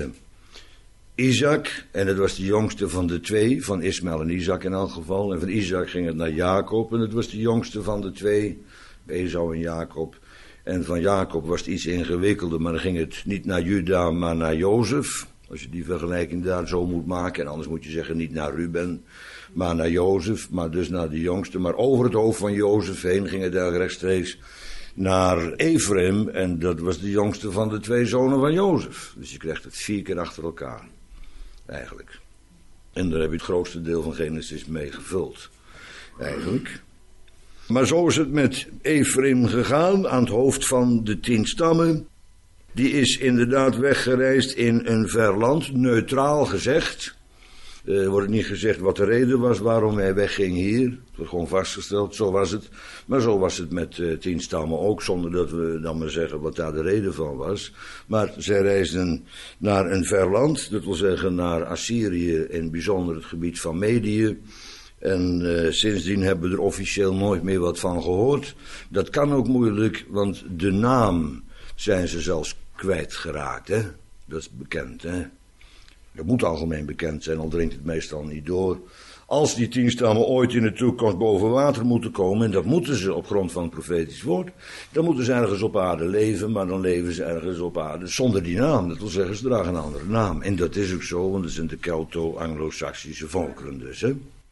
Speaker 1: Isaac, en dat was de jongste van de 2, van Ismaël en Isaac in elk geval. En van Isaac ging het naar Jacob, en dat was de jongste van de 2, Esau en Jacob. En van Jacob was het iets ingewikkelder, maar dan ging het niet naar Juda, maar naar Jozef. Als je die vergelijking daar zo moet maken, en anders moet je zeggen niet naar Ruben, maar naar Jozef, maar dus naar de jongste. Maar over het hoofd van Jozef heen ging het daar rechtstreeks naar Efraim, en dat was de jongste van de 2 zonen van Jozef. Dus je krijgt het 4 keer achter elkaar, eigenlijk. En daar heb je het grootste deel van Genesis mee gevuld, eigenlijk. Maar zo is het met Efraim gegaan, aan het hoofd van de 10 stammen. Die is inderdaad weggereisd in een ver land, neutraal gezegd. Wordt niet gezegd wat de reden was waarom hij wegging hier. Het wordt gewoon vastgesteld, zo was het. Maar zo was het met 10 stammen ook, zonder dat we dan maar zeggen wat daar de reden van was. Maar zij reisden naar een ver land, dat wil zeggen naar Assyrië, in bijzonder het gebied van Medië. En sindsdien hebben we er officieel nooit meer wat van gehoord. Dat kan ook moeilijk, want de naam zijn ze zelfs kwijtgeraakt, hè. Dat is bekend, hè. Dat moet algemeen bekend zijn, al dringt het meestal niet door. Als die 10 stammen ooit in de toekomst boven water moeten komen, en dat moeten ze op grond van het profetisch woord, dan moeten ze ergens op aarde leven, maar dan leven ze ergens op aarde zonder die naam. Dat wil zeggen, ze dragen een andere naam. En dat is ook zo, want het zijn de Kelto-Anglo-Saxische volkeren dus, hè.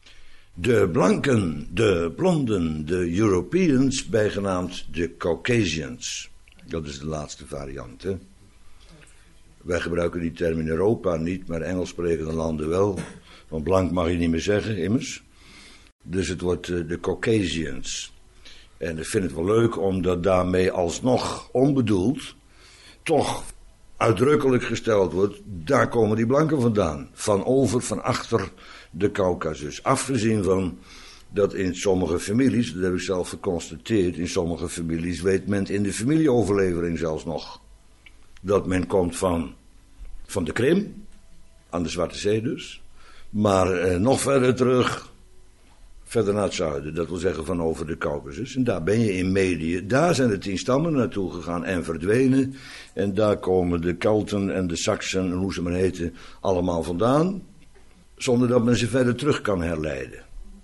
Speaker 1: De blanken, de blonden, de Europeans, bijgenaamd de Caucasians. Dat is de laatste variant, hè. Wij gebruiken die term in Europa niet, maar Engels sprekende landen wel. Want blank mag je niet meer zeggen, immers. Dus het wordt de Caucasians. En ik vind het wel leuk, omdat daarmee alsnog onbedoeld toch uitdrukkelijk gesteld wordt, daar komen die blanken vandaan. Van over, van achter de Caucasus. Afgezien van dat in sommige families, dat heb ik zelf geconstateerd, in sommige families weet men in de familieoverlevering zelfs nog dat men komt van de Krim, aan de Zwarte Zee dus, maar nog verder terug, verder naar het zuiden, dat wil zeggen van over de Caucasus. En daar ben je in Medië, daar zijn de 10 stammen naartoe gegaan en verdwenen. En daar komen de Kelten en de Saksen, en hoe ze maar heten, allemaal vandaan, zonder dat men ze verder terug kan herleiden.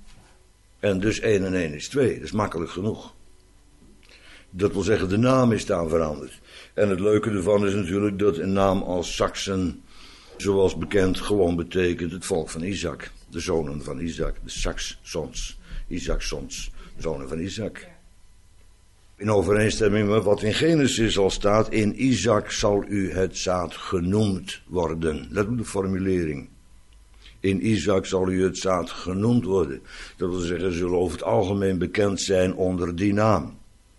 Speaker 1: En dus 1 en 1 is 2, dat is makkelijk genoeg. Dat wil zeggen, de naam is daar veranderd. En het leuke ervan is natuurlijk dat een naam als Saksen, zoals bekend, gewoon betekent het volk van Isaac. De zonen van Isaac, de Saksons, Isaacsons, zonen van Isaac. In overeenstemming met wat in Genesis al staat, in Isaac zal u het zaad genoemd worden. Let op de formulering. In Isaac zal u het zaad genoemd worden. Dat wil zeggen, ze zullen over het algemeen bekend zijn onder die naam.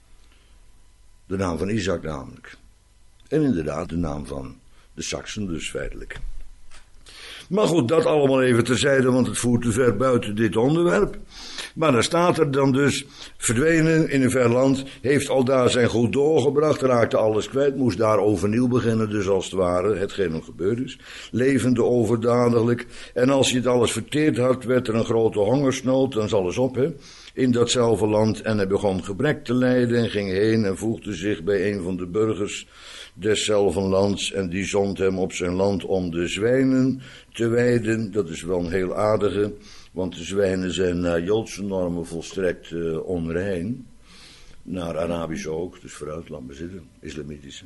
Speaker 1: De naam van Isaac namelijk. En inderdaad de naam van de Saksen dus feitelijk. Maar goed, dat allemaal even terzijde, want het voert te ver buiten dit onderwerp. Maar dan staat er dan dus, verdwenen in een ver land, heeft al daar zijn goed doorgebracht, raakte alles kwijt, moest daar overnieuw beginnen, dus als het ware, hetgeen nog gebeurd is. Levende overdadiglijk. En als je het alles verteerd had, werd er een grote hongersnood, dan is alles op, hè. In datzelfde land, en hij begon gebrek te lijden en ging heen en voegde zich bij een van de burgers deszelfden lands, en die zond hem op zijn land om de zwijnen te weiden. Dat is wel een heel aardige, want de zwijnen zijn naar Joodse normen volstrekt onrein. Naar Arabische ook, dus vooruit, laat maar zitten, islamitische.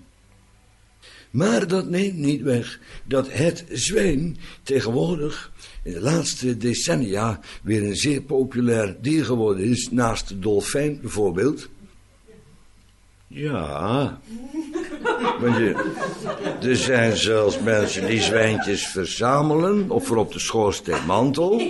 Speaker 1: Maar dat neemt niet weg dat het zwijn tegenwoordig in de laatste decennia weer een zeer populair dier geworden is, naast de dolfijn bijvoorbeeld. Ja, want er zijn zelfs mensen die zwijntjes verzamelen, of voor op de schoorsteenmantel.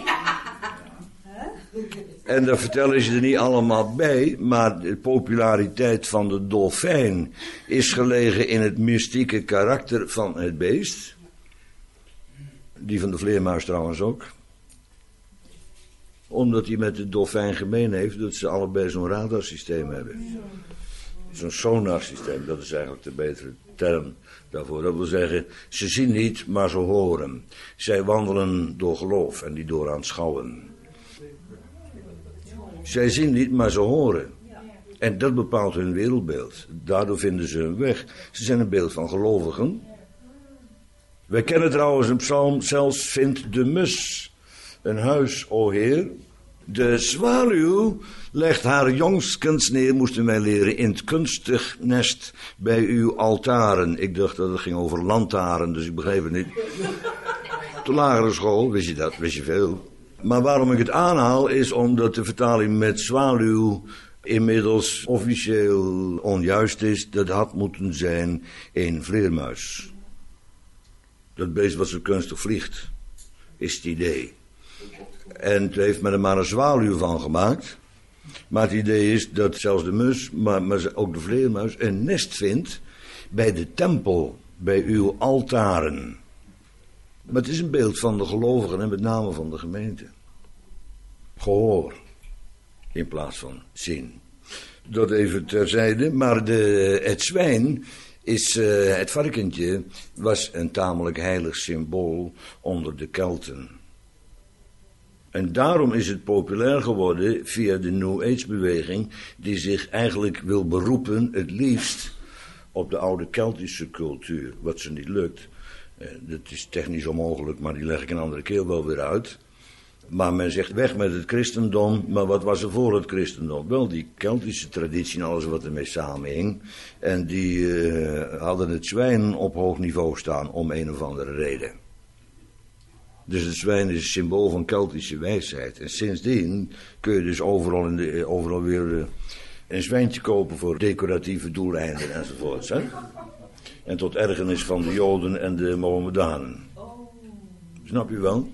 Speaker 1: En daar vertellen ze er niet allemaal bij, maar de populariteit van de dolfijn is gelegen in het mystieke karakter van het beest. Die van de vleermuis trouwens ook. Omdat hij met de dolfijn gemeen heeft dat ze allebei zo'n radarsysteem hebben. Zo'n sonarsysteem, dat is eigenlijk de betere term daarvoor. Dat wil zeggen, ze zien niet, maar ze horen. Zij wandelen door geloof en niet door aanschouwen. Zij zien niet, maar ze horen. En dat bepaalt hun wereldbeeld. Daardoor vinden ze hun weg. Ze zijn een beeld van gelovigen. Wij kennen trouwens een psalm, zelfs vindt de mus een huis, o Heer. De zwaluw legt haar jongskens neer, moesten wij leren, in het kunstig nest bij uw altaren. Ik dacht dat het ging over lantaren, dus ik begreep het niet. Op de lagere school wist je dat, wist je veel. Maar waarom ik het aanhaal is omdat de vertaling met zwaluw inmiddels officieel onjuist is. Dat had moeten zijn een vleermuis. Dat beest wat zo kunstig vliegt, is het idee. En het heeft men er maar een zwaluw van gemaakt. Maar het idee is dat zelfs de mus, maar ook de vleermuis, een nest vindt bij de tempel, bij uw altaren. Maar het is een beeld van de gelovigen en met name van de gemeente. Gehoor, in plaats van zien. Dat even terzijde, maar het zwijn is, het varkentje, was een tamelijk heilig symbool onder de Kelten. En daarom is het populair geworden via de New Age beweging, die zich eigenlijk wil beroepen het liefst op de oude Keltische cultuur, wat ze niet lukt. Dat is technisch onmogelijk, maar die leg ik een andere keer wel weer uit. Maar men zegt weg met het christendom, maar wat was er voor het christendom? Wel, die Keltische traditie en alles wat ermee samenhing. En die hadden het zwijn op hoog niveau staan om een of andere reden. Dus het zwijn is een symbool van Keltische wijsheid. En sindsdien kun je dus overal weer een zwijntje kopen voor decoratieve doeleinden enzovoorts. Hè? En tot ergernis van de Joden en de Mohammedanen. Snap je wel?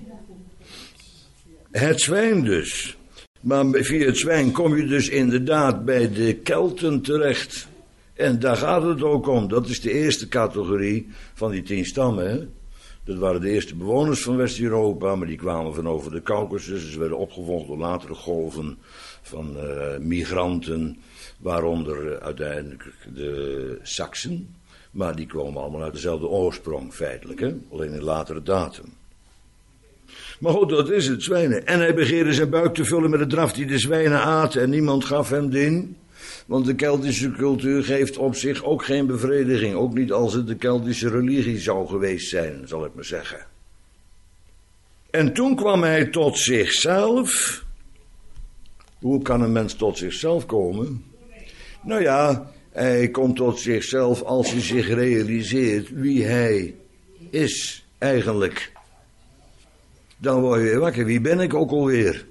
Speaker 1: Het zwijn dus. Maar via het zwijn kom je dus inderdaad bij de Kelten terecht. En daar gaat het ook om. Dat is de eerste categorie van die 10 stammen. Hè? Dat waren de eerste bewoners van West-Europa, maar die kwamen van over de Caucasus. Ze werden opgevolgd door latere golven van migranten, waaronder uiteindelijk de Saksen. Maar die kwamen allemaal uit dezelfde oorsprong feitelijk, hè? Alleen in latere datum. Maar goed, dat is het, zwijnen. En hij begeerde zijn buik te vullen met de draf die de zwijnen aten en niemand gaf hem dien. Want de Keltische cultuur geeft op zich ook geen bevrediging. Ook niet als het de Keltische religie zou geweest zijn, zal ik maar zeggen. En toen kwam hij tot zichzelf. Hoe kan een mens tot zichzelf komen? Nou ja, hij komt tot zichzelf als hij zich realiseert wie hij is eigenlijk. Dan word je weer wakker. Wie ben ik ook alweer?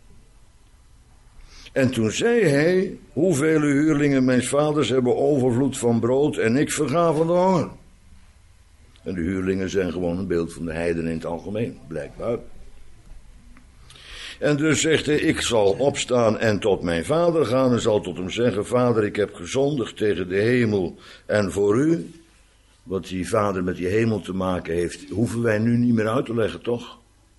Speaker 1: En toen zei hij, hoeveel huurlingen mijn vaders hebben overvloed van brood en ik verga van de honger. En de huurlingen zijn gewoon een beeld van de heidenen in het algemeen, blijkbaar. En dus zegt hij, ik zal opstaan en tot mijn vader gaan en zal tot hem zeggen, vader, ik heb gezondigd tegen de hemel en voor u. Wat die vader met die hemel te maken heeft, hoeven wij nu niet meer uit te leggen, toch?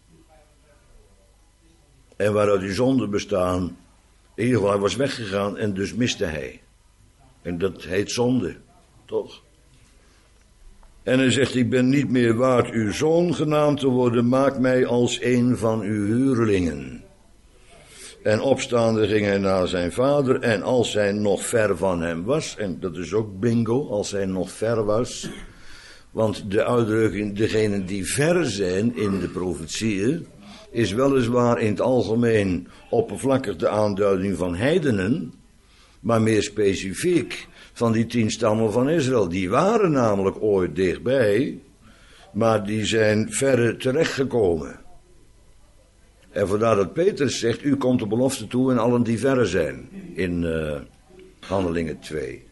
Speaker 1: En waaruit die zonden bestaan, in ieder geval, hij was weggegaan en dus miste hij. En dat heet zonde, toch? En hij zegt, ik ben niet meer waard uw zoon genaamd te worden, maak mij als een van uw huurlingen. En opstaande ging hij naar zijn vader, en als hij nog ver van hem was, en dat is ook bingo, als hij nog ver was, want de uitdrukking, degenen die ver zijn in de profetieën, is weliswaar in het algemeen oppervlakkig de aanduiding van heidenen, maar meer specifiek van die 10 stammen van Israël. Die waren namelijk ooit dichtbij, maar die zijn verre terechtgekomen. En vandaar dat Petrus zegt, u komt de belofte toe en allen die verre zijn, in Handelingen 2.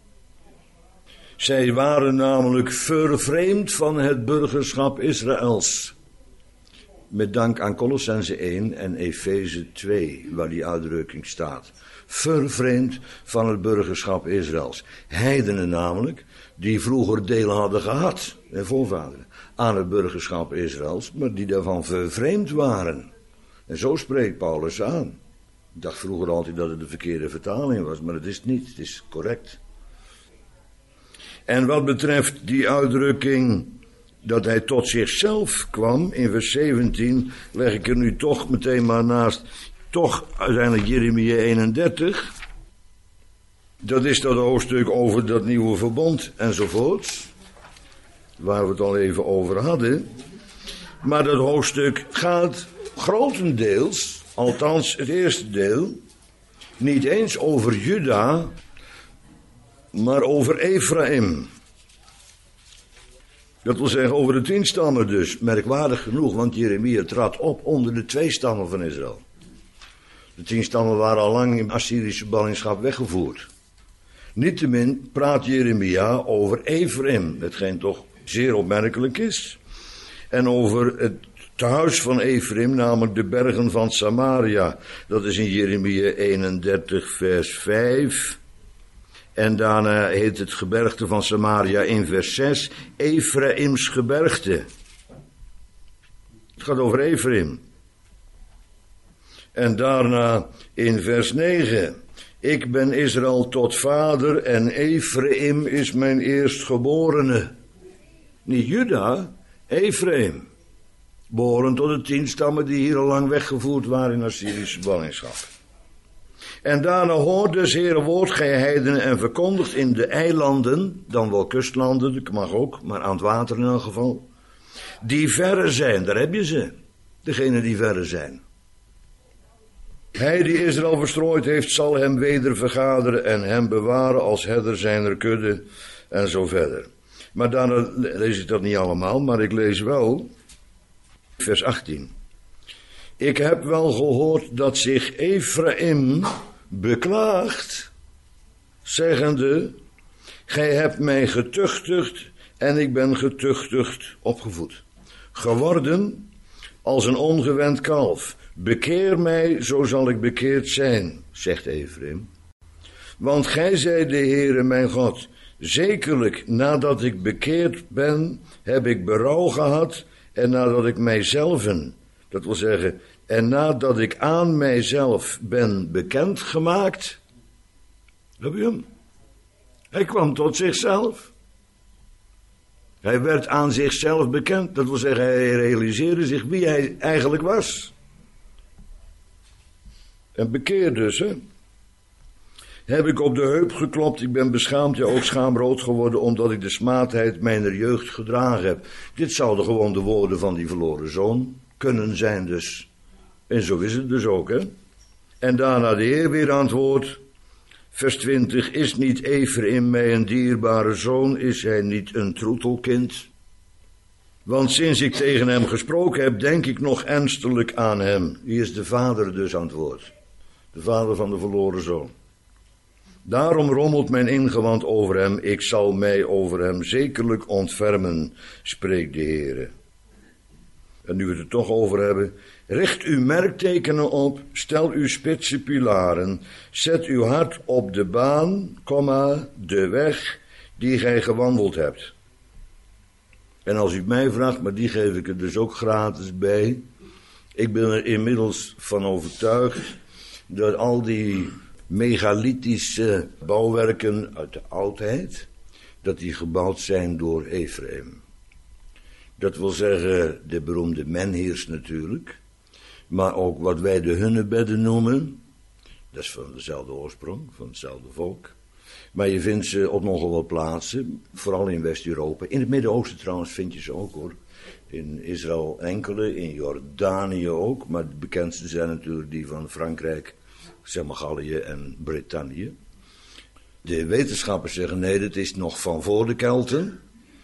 Speaker 1: Zij waren namelijk vervreemd van het burgerschap Israëls. Met dank aan Kolossenzen 1 en Efeze 2, waar die uitdrukking staat. Vervreemd van het burgerschap Israëls. Heidenen namelijk, die vroeger deel hadden gehad, en voorvaderen, aan het burgerschap Israëls, maar die daarvan vervreemd waren. En zo spreekt Paulus aan. Ik dacht vroeger altijd dat het de verkeerde vertaling was, maar het is niet, het is correct. En wat betreft die uitdrukking dat hij tot zichzelf kwam, in vers 17, leg ik er nu toch meteen maar naast, toch uiteindelijk Jeremia 31. Dat is dat hoofdstuk over dat nieuwe verbond enzovoort, waar we het al even over hadden. Maar dat hoofdstuk gaat grotendeels, althans het eerste deel, niet eens over Juda, maar over Ephraim. Dat wil zeggen over de 10 stammen dus, merkwaardig genoeg, want Jeremia trad op onder de 2 stammen van Israël. De 10 stammen waren al lang in Assyrische ballingschap weggevoerd. Niettemin praat Jeremia over Ephraim, hetgeen toch zeer opmerkelijk is. En over het tehuis van Ephraim, namelijk de bergen van Samaria. Dat is in Jeremia 31 vers 5. En daarna heet het gebergte van Samaria in vers 6 Ephraims gebergte. Het gaat over Ephraim. En daarna in vers 9. Ik ben Israël tot vader en Ephraim is mijn eerstgeborene. Niet Juda, Ephraim. Behorend tot de 10 stammen die hier al lang weggevoerd waren in Assyrische ballingschap. En daarna hoort dus Heere woord, gij heidenen, en verkondigt in de eilanden, dan wel kustlanden, dat mag ook, maar aan het water in elk geval, die verre zijn, daar heb je ze, degenen die verre zijn. Hij die Israël verstrooid heeft, zal hem weder vergaderen en hem bewaren als herder zijner kudde, en zo verder. Maar daarna lees ik dat niet allemaal, maar ik lees wel vers 18. Ik heb wel gehoord dat zich Efraïm beklaagt, zeggende, gij hebt mij getuchtigd en ik ben getuchtigd opgevoed, geworden als een ongewend kalf. Bekeer mij, zo zal ik bekeerd zijn, zegt Efraïm. Want gij zijt de Heere mijn God. Zekerlijk, nadat ik bekeerd ben, heb ik berouw gehad en nadat ik mijzelven, dat wil zeggen, en nadat ik aan mijzelf ben bekendgemaakt. Heb je hem? Hij kwam tot zichzelf. Hij werd aan zichzelf bekend. Dat wil zeggen, hij realiseerde zich wie hij eigenlijk was. En bekeerd dus, hè. Heb ik op de heup geklopt, ik ben beschaamd, ja ook schaamrood geworden, omdat ik de smaadheid mijner jeugd gedragen heb. Dit zouden gewoon de woorden van die verloren zoon kunnen zijn dus. En zo is het dus ook, hè. En daarna de Heer weer antwoordt, vers 20, is niet Efraïm mij een dierbare zoon, is hij niet een troetelkind? Want sinds ik tegen hem gesproken heb, denk ik nog ernstiglijk aan hem. Hier is de vader dus aan het woord. De vader van de verloren zoon. Daarom rommelt mijn ingewand over hem, ik zal mij over hem zekerlijk ontfermen, spreekt de Heere. En nu we het er toch over hebben, richt uw merktekenen op, stel uw spitse pilaren, zet uw hart op de baan, de weg die gij gewandeld hebt. En als u mij vraagt, maar die geef ik er dus ook gratis bij, ik ben er inmiddels van overtuigd dat al die megalithische bouwwerken uit de oudheid, dat die gebouwd zijn door Efraïm. Dat wil zeggen de beroemde menhirs natuurlijk, maar ook wat wij de hunnebedden noemen, dat is van dezelfde oorsprong, van hetzelfde volk. Maar je vindt ze op nogal wat plaatsen, vooral in West-Europa. In het Midden-Oosten trouwens vind je ze ook hoor. In Israël enkele, in Jordanië ook, maar de bekendste zijn natuurlijk die van Frankrijk, zeg maar Gallië en Brittannië. De wetenschappers zeggen nee, dat is nog van voor de Kelten.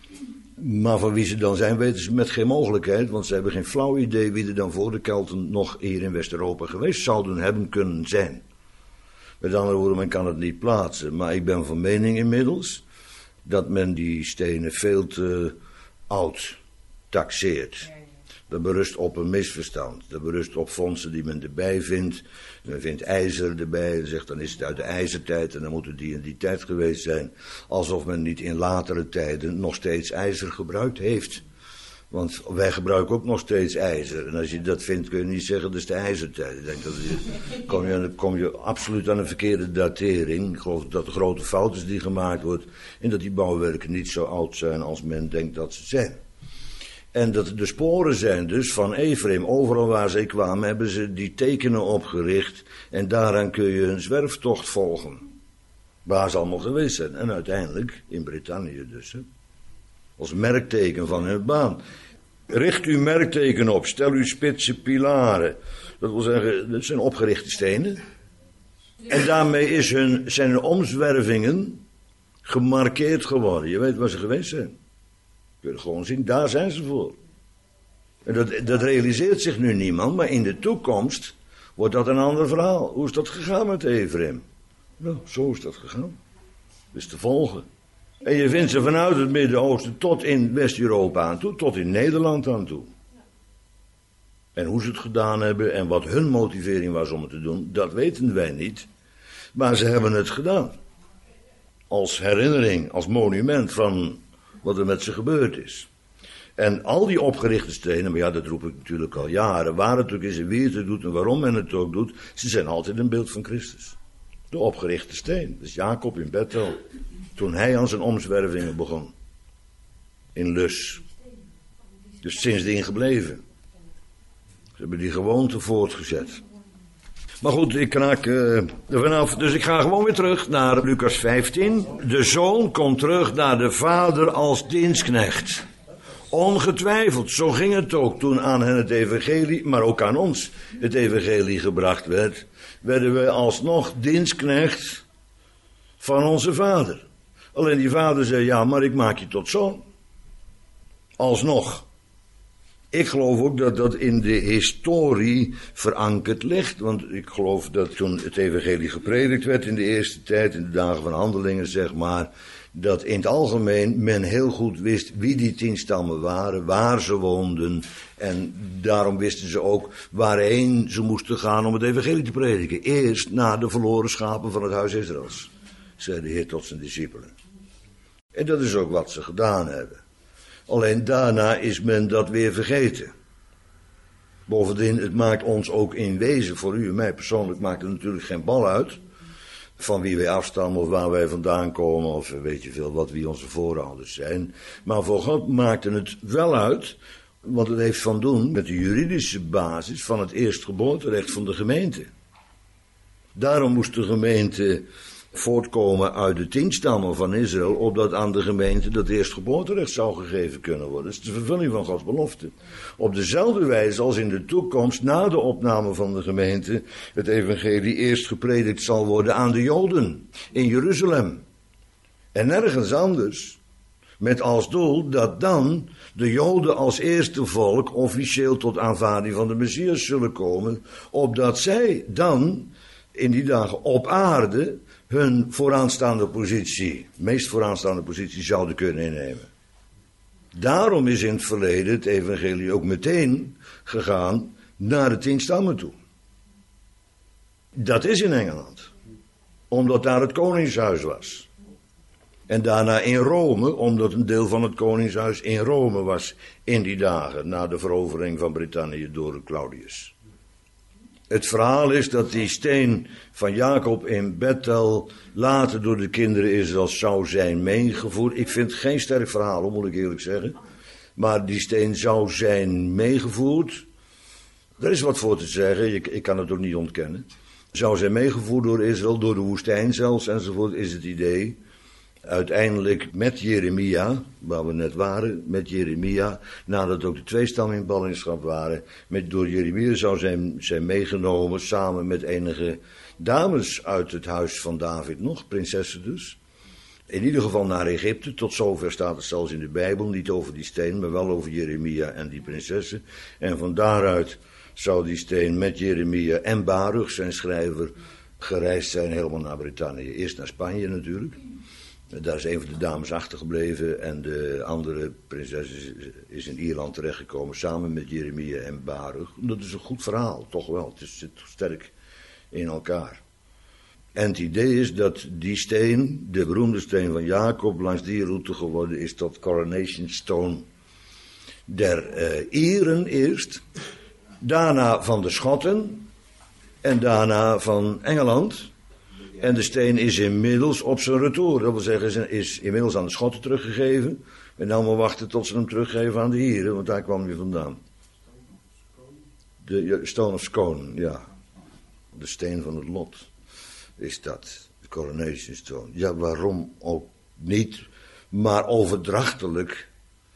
Speaker 1: Maar van wie ze dan zijn weten ze met geen mogelijkheid, want ze hebben geen flauw idee wie er dan voor de Kelten nog hier in West-Europa geweest zouden hebben kunnen zijn. Met andere woorden, men kan het niet plaatsen, maar ik ben van mening inmiddels dat men die stenen veel te oud taxeert. Dat berust op een misverstand. Dat berust op fondsen die men erbij vindt. Men vindt ijzer erbij en zegt dan is het uit de ijzertijd en dan moet het die en die tijd geweest zijn. Alsof men niet in latere tijden nog steeds ijzer gebruikt heeft. Want wij gebruiken ook nog steeds ijzer. En als je dat vindt kun je niet zeggen dat is de ijzertijd. Ik denk dat kom je absoluut aan een verkeerde datering. Ik geloof dat de grote fout is die gemaakt wordt. En dat die bouwwerken niet zo oud zijn als men denkt dat ze zijn. En dat de sporen zijn dus van Efraïm. Overal waar ze kwamen hebben ze die tekenen opgericht. En daaraan kun je een zwerftocht volgen. Waar ze allemaal geweest zijn. En uiteindelijk in Brittannië dus. Hè. Als merkteken van hun baan. Richt uw merkteken op. Stel uw spitse pilaren. Dat wil zeggen, dat zijn opgerichte stenen. En daarmee zijn hun omzwervingen gemarkeerd geworden. Je weet waar ze geweest zijn. Kun je gewoon zien, daar zijn ze voor. En dat realiseert zich nu niemand, maar in de toekomst wordt dat een ander verhaal. Hoe is dat gegaan met Efraïm? Nou, zo is dat gegaan. Dat is te volgen. En je vindt ze vanuit het Midden-Oosten tot in West-Europa aan toe, tot in Nederland aan toe. En hoe ze het gedaan hebben en wat hun motivering was om het te doen, dat weten wij niet. Maar ze hebben het gedaan. Als herinnering, als monument van wat er met ze gebeurd is. En al die opgerichte stenen, maar ja, dat roep ik natuurlijk al jaren, waar het ook is en wie het ook doet en waarom men het ook doet, ze zijn altijd een beeld van Christus. De opgerichte steen, dus Jacob in Bethel, toen hij aan zijn omzwervingen begon. In Lus. Dus sindsdien gebleven. Ze hebben die gewoonte voortgezet. Maar goed, ik raak er vanaf. Dus ik ga gewoon weer terug naar Lucas 15. De zoon komt terug naar de vader als dienstknecht. Ongetwijfeld, zo ging het ook toen aan hen het evangelie, maar ook aan ons het evangelie gebracht werd. Werden wij alsnog dienstknecht van onze vader. Alleen die vader zei, ja, maar ik maak je tot zoon. Alsnog. Ik geloof ook dat dat in de historie verankerd ligt. Want ik geloof dat toen het evangelie gepredikt werd in de eerste tijd, in de dagen van Handelingen zeg maar, dat in het algemeen men heel goed wist wie die 10 stammen waren, waar ze woonden. En daarom wisten ze ook waarheen ze moesten gaan om het evangelie te prediken. Eerst naar de verloren schapen van het huis Israëls, zei de Heer tot zijn discipelen. En dat is ook wat ze gedaan hebben. Alleen daarna is men dat weer vergeten. Bovendien, het maakt ons ook in wezen, voor u en mij persoonlijk, maakt het natuurlijk geen bal uit van wie wij afstammen of waar wij vandaan komen of weet je veel wat, wie onze voorouders zijn. Maar voor God maakte het wel uit, want het heeft van doen met de juridische basis van het eerstgeboorterecht van de gemeente. Daarom moest de gemeente voortkomen uit de 10 stammen van Israël, opdat aan de gemeente dat eerstgeboorterecht zou gegeven kunnen worden. Dat is de vervulling van Gods belofte. Op dezelfde wijze als in de toekomst, na de opname van de gemeente, het evangelie eerst gepredikt zal worden aan de Joden in Jeruzalem. En nergens anders. Met als doel dat dan de Joden als eerste volk officieel tot aanvaarding van de Messias zullen komen, opdat zij dan in die dagen op aarde hun vooraanstaande positie, meest vooraanstaande positie zouden kunnen innemen. Daarom is in het verleden het evangelie ook meteen gegaan naar de 10 stammen toe. Dat is in Engeland, omdat daar het koningshuis was. En daarna in Rome, omdat een deel van het koningshuis in Rome was in die dagen, na de verovering van Brittannië door Claudius. Het verhaal is dat die steen van Jacob in Bethel later door de kinderen Israëls zou zijn meegevoerd. Ik vind het geen sterk verhaal, moet ik eerlijk zeggen. Maar die steen zou zijn meegevoerd. Er is wat voor te zeggen, ik kan het ook niet ontkennen. Zou zijn meegevoerd door Israël, door de woestijn zelfs enzovoort, is het idee. Uiteindelijk met Jeremia, waar we net waren, met Jeremia, nadat ook de 2 stammen in ballingschap waren, door Jeremia zou zijn meegenomen samen met enige dames uit het huis van David nog, prinsessen dus. In ieder geval naar Egypte, tot zover staat het zelfs in de Bijbel, niet over die steen, maar wel over Jeremia en die prinsessen. En van daaruit zou die steen met Jeremia en Baruch, zijn schrijver, gereisd zijn helemaal naar Brittannië. Eerst naar Spanje natuurlijk. Daar is een van de dames achtergebleven en de andere prinses is in Ierland terechtgekomen samen met Jeremia en Baruch. Dat is een goed verhaal, toch wel. Het zit sterk in elkaar. En het idee is dat die steen, de beroemde steen van Jacob, langs die route geworden is tot Coronation Stone der Ieren eerst, daarna van de Schotten en daarna van Engeland. En de steen is inmiddels op zijn retour. Dat wil zeggen, is inmiddels aan de Schotten teruggegeven. En dan maar wachten tot ze hem teruggeven aan de Ieren, want daar kwam hij vandaan. De Stone of Scone, ja. De steen van het lot is dat. De Coronation Stone. Ja, waarom ook niet. Maar overdrachtelijk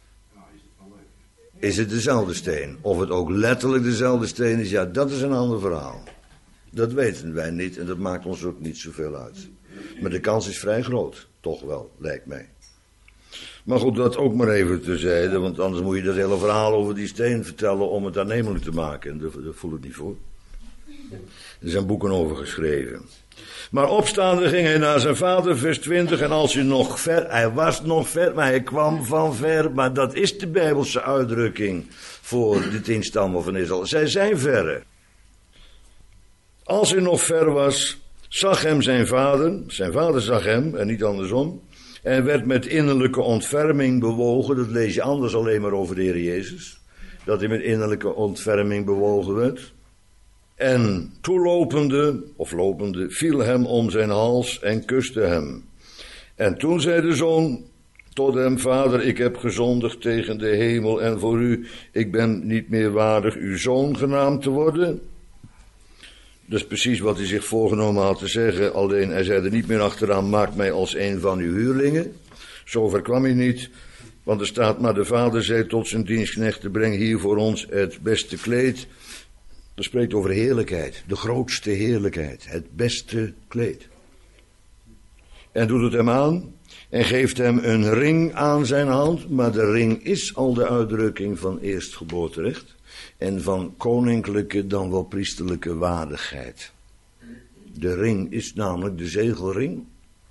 Speaker 1: is het dezelfde steen. Of het ook letterlijk dezelfde steen is, ja, dat is een ander verhaal. Dat weten wij niet en dat maakt ons ook niet zoveel uit. Maar de kans is vrij groot, toch wel, lijkt mij. Maar goed, dat ook maar even terzijde, want anders moet je dat hele verhaal over die steen vertellen om het aannemelijk te maken. En daar voel ik niet voor. Er zijn boeken over geschreven. Maar opstaande ging hij naar zijn vader, vers 20, en als hij nog ver, hij was nog ver, maar hij kwam van ver, maar dat is de Bijbelse uitdrukking voor de 10 stammen van Israël. Zij zijn verre. Als hij nog ver was, zag hem zijn vader zag hem, en niet andersom, en werd met innerlijke ontferming bewogen. Dat lees je anders alleen maar over de Heer Jezus, dat hij met innerlijke ontferming bewogen werd. En toelopende, of lopende, viel hem om zijn hals en kuste hem. En toen zei de zoon tot hem: Vader, ik heb gezondigd tegen de hemel en voor u. Ik ben niet meer waardig uw zoon genaamd te worden. Dat is precies wat hij zich voorgenomen had te zeggen. Alleen hij zei er niet meer achteraan: maak mij als een van uw huurlingen. Zover kwam hij niet. Want er staat: maar de vader zei tot zijn dienstknechten: breng hier voor ons het beste kleed. Dat spreekt over heerlijkheid. De grootste heerlijkheid. Het beste kleed. en doet het hem aan en geeft hem een ring aan zijn hand. Maar de ring is al de uitdrukking van eerstgeboorterecht en van koninklijke dan wel priesterlijke waardigheid. De ring is namelijk de zegelring.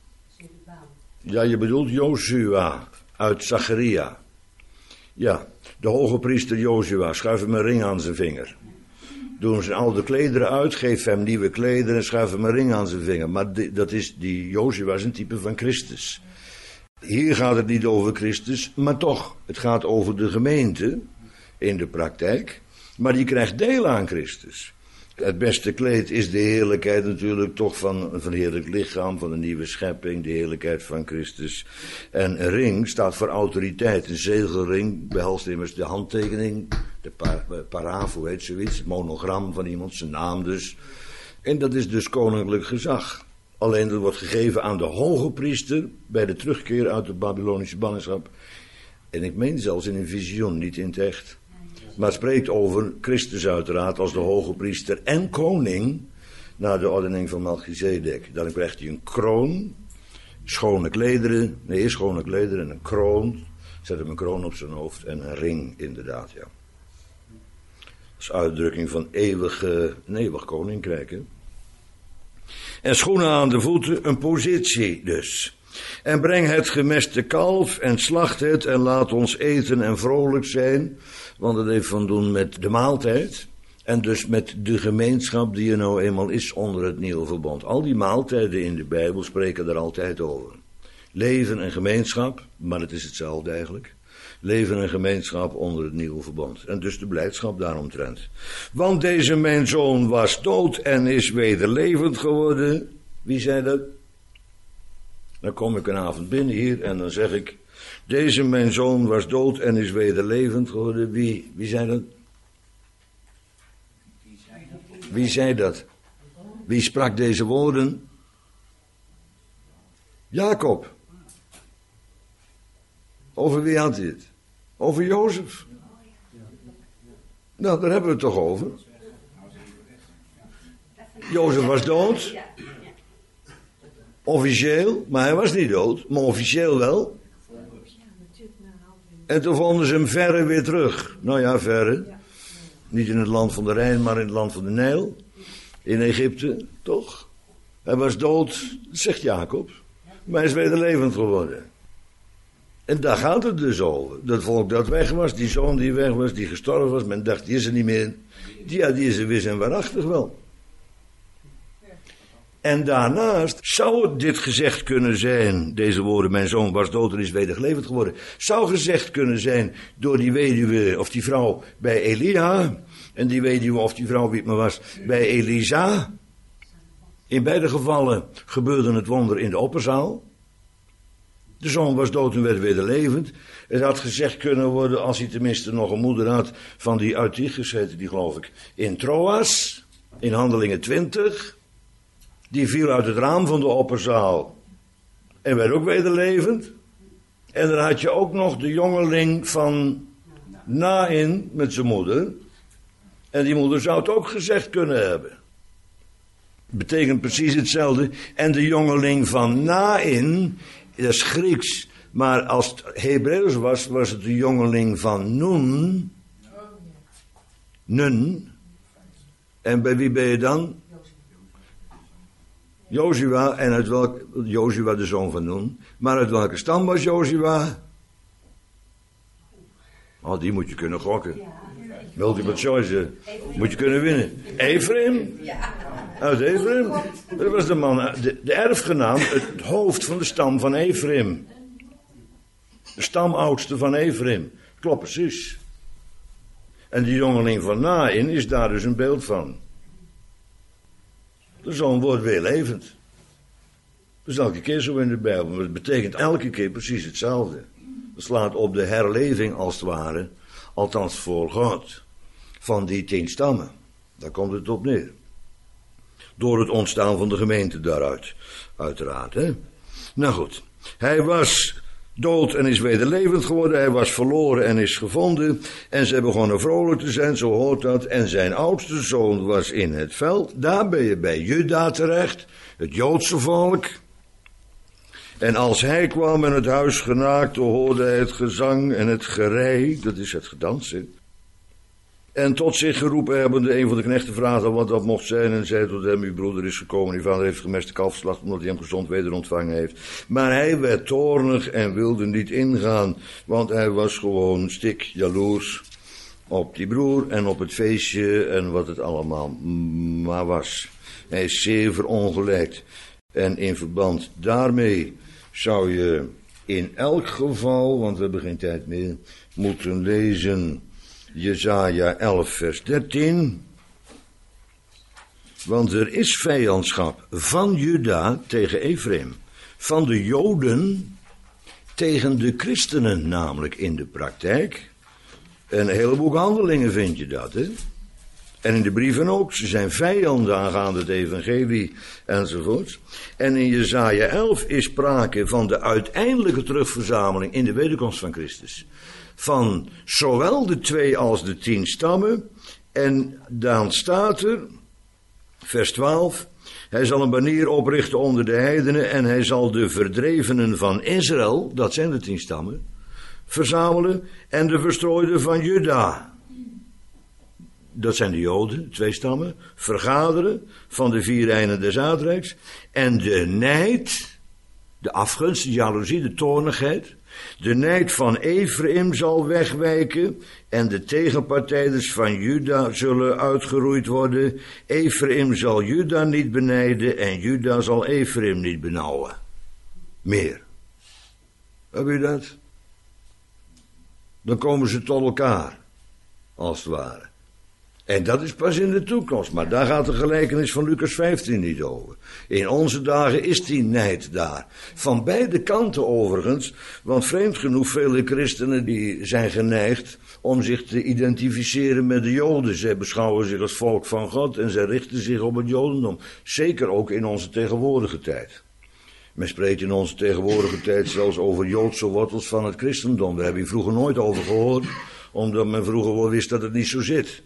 Speaker 1: Ja, je bedoelt Jozua uit Zacharia. Ja, de hoge priester Jozua, schuif hem een ring aan zijn vinger. Doe hem zijn oude klederen uit, geef hem nieuwe klederen en schuif hem een ring aan zijn vinger. Maar die Jozua is een type van Christus. Hier gaat het niet over Christus, maar toch, het gaat over de gemeente in de praktijk. Maar die krijgt deel aan Christus. Het beste kleed is de heerlijkheid natuurlijk toch van een verheerlijk lichaam, van een nieuwe schepping, de heerlijkheid van Christus. En een ring staat voor autoriteit. Een zegelring behelst immers de handtekening, de paraaf, hoe heet zoiets, het monogram van iemand, zijn naam dus. En dat is dus koninklijk gezag. Alleen dat wordt gegeven aan de hoge priester bij de terugkeer uit de Babylonische ballingschap. En ik meen zelfs in een visioen, niet in het echt. Maar het spreekt over Christus uiteraard als de hoge priester en koning naar de ordening van Melchizedek. Dan krijgt hij een kroon, schone klederen en een kroon. Zet hem een kroon op zijn hoofd en een ring inderdaad, ja. Dat is uitdrukking van een eeuwig koninkrijk, hè. En schoenen aan de voeten, een positie dus. En breng het gemeste kalf en slacht het en laat ons eten en vrolijk zijn. Want het heeft van doen met de maaltijd. En dus met de gemeenschap die er nou eenmaal is onder het nieuwe verbond. Al die maaltijden in de Bijbel spreken er altijd over. Leven en gemeenschap, maar het is hetzelfde eigenlijk. Leven en gemeenschap onder het nieuwe verbond. En dus de blijdschap daaromtrent. Want deze mijn zoon was dood en is weder levend geworden. Wie zei dat? Dan kom ik een avond binnen hier en dan zeg ik... Deze mijn zoon was dood en is weder levend geworden. Wie zei dat? Wie zei dat? Wie sprak deze woorden? Jacob. Over wie had hij het? Over Jozef. Nou, daar hebben we het toch over. Jozef was dood. Officieel, maar hij was niet dood. Maar officieel wel. En toen vonden ze hem verre weer terug. Nou ja, verre. Niet in het land van de Rijn, maar in het land van de Nijl. In Egypte, toch? Hij was dood, zegt Jacob. Maar hij is weder levend geworden. En daar gaat het dus over. Dat volk dat weg was, die zoon die weg was, die gestorven was. Men dacht, die is er niet meer. Die is er wis en waarachtig wel. En daarnaast zou dit gezegd kunnen zijn, deze woorden, mijn zoon was dood en is weder levend geworden. Zou gezegd kunnen zijn door die weduwe of die vrouw bij Elia. En die weduwe of die vrouw, wie het maar was, bij Elisa. In beide gevallen gebeurde het wonder in de opperzaal. De zoon was dood en werd weder levend. Het had gezegd kunnen worden, als hij tenminste nog een moeder had, van die Eutychus heette die geloof ik, in Troas, in Handelingen 20. Die viel uit het raam van de opperzaal en werd ook weder levend. En dan had je ook nog de jongeling van Nain met zijn moeder. En die moeder zou het ook gezegd kunnen hebben. Betekent precies hetzelfde. En de jongeling van Nain, dat is Grieks. Maar als het Hebreeuws was, was het de jongeling van Nun. Nun. En bij wie ben je dan? Jozua, en uit welk, Jozua de zoon van Nun. Maar uit welke stam was Jozua? Oh, die moet je kunnen gokken. Multiple choice, moet je kunnen winnen. Ephraim? Uit Ephraim? Dat was de man, de erfgenaam, het hoofd van de stam van Ephraim. De stamoudste van Ephraim. Klopt precies. En die jongeling van Nain is daar dus een beeld van. De zoon wordt weer levend. Dat is elke keer zo in de Bijbel. Maar het betekent elke keer precies hetzelfde. Het slaat op de herleving als het ware. Althans voor God. Van die 10 stammen. Daar komt het op neer. Door het ontstaan van de gemeente daaruit. Uiteraard. Hè? Nou goed. Hij was dood en is weder levend geworden. Hij was verloren en is gevonden. En ze begonnen vrolijk te zijn, zo hoort dat. En zijn oudste zoon was in het veld. Daar ben je bij Juda terecht. Het Joodse volk. En als hij kwam en het huis genaakte, hoorde hij het gezang en het gerei, dat is het gedans, hè. En tot zich geroepen hebbende, een van de knechten vraagde wat dat mocht zijn en zei tot hem, uw broeder is gekomen, uw vader heeft gemeste kalfslacht omdat hij hem gezond weder ontvangen heeft. Maar hij werd toornig en wilde niet ingaan, want hij was gewoon stik jaloers op die broer en op het feestje en wat het allemaal maar was. Hij is zeer verongelijkt. En in verband daarmee zou je in elk geval, want we hebben geen tijd meer, moeten lezen Jesaja 11 vers 13. Want er is vijandschap van Juda tegen Ephraim, van de Joden tegen de christenen, namelijk in de praktijk. En een heleboel Handelingen vind je dat, hè. En in de brieven ook, ze zijn vijanden aangaande het evangelie enzovoort. En in Jesaja 11 is sprake van de uiteindelijke terugverzameling in de wederkomst van Christus. Van zowel de 2 als de 10 stammen. En dan staat er, vers 12, hij zal een banier oprichten onder de heidenen en hij zal de verdrevenen van Israël, dat zijn de 10 stammen, verzamelen en de verstrooiden van Juda. Dat zijn de Joden, 2 stammen, vergaderen van de 4 einden des aardrijks. En de nijd, de afgunst, de jaloezie, de toornigheid, de nijd van Ephraim zal wegwijken en de tegenpartijders van Juda zullen uitgeroeid worden. Ephraim zal Juda niet benijden en Juda zal Ephraim niet benauwen. Meer. Heb je dat? Dan komen ze tot elkaar, als het ware. En dat is pas in de toekomst, maar daar gaat de gelijkenis van Lucas 15 niet over. In onze dagen is die nijd daar. Van beide kanten overigens, want vreemd genoeg vele christenen die zijn geneigd om zich te identificeren met de Joden. Zij beschouwen zich als volk van God en zij richten zich op het Jodendom. Zeker ook in onze tegenwoordige tijd. Men spreekt in onze tegenwoordige tijd zelfs over Joodse wortels van het christendom. Daar heb je vroeger nooit over gehoord, omdat men vroeger wel wist dat het niet zo zit.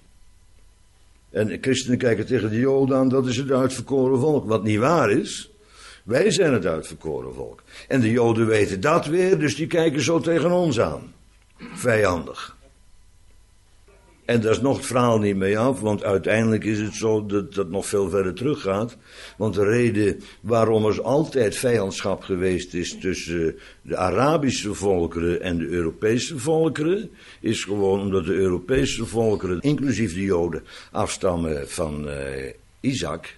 Speaker 1: En christenen kijken tegen de Joden aan, dat is het uitverkoren volk. Wat niet waar is, wij zijn het uitverkoren volk. En de Joden weten dat weer, dus die kijken zo tegen ons aan. Vijandig. En daar is nog het verhaal niet mee af, want uiteindelijk is het zo dat dat nog veel verder teruggaat. Want de reden waarom er altijd vijandschap geweest is tussen de Arabische volkeren en de Europese volkeren, is gewoon omdat de Europese volkeren, inclusief de Joden, afstammen van Isaac.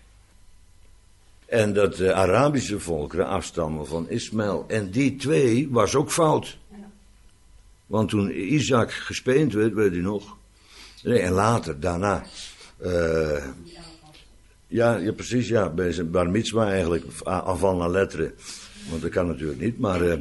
Speaker 1: En dat de Arabische volkeren afstammen van Ismaël. En die 2 was ook fout. Want toen Isaac gespeend werd, weet je nog. Nee, en later, daarna. Ja, precies, ja. Bij zijn bar mitzwa eigenlijk, avant la lettre. Want dat kan natuurlijk niet. Maar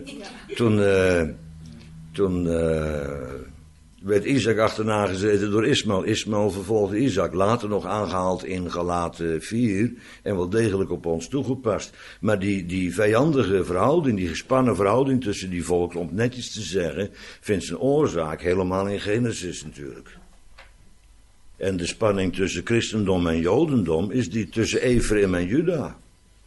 Speaker 1: toen werd Isaac achterna gezeten door Ismaël. Ismaël vervolgde Isaac. Later nog aangehaald in Galaten 4. En wel degelijk op ons toegepast. Maar die vijandige verhouding, die gespannen verhouding tussen die volken, om het netjes te zeggen, vindt zijn oorzaak helemaal in Genesis natuurlijk. En de spanning tussen christendom en jodendom is die tussen Ephraim en Juda.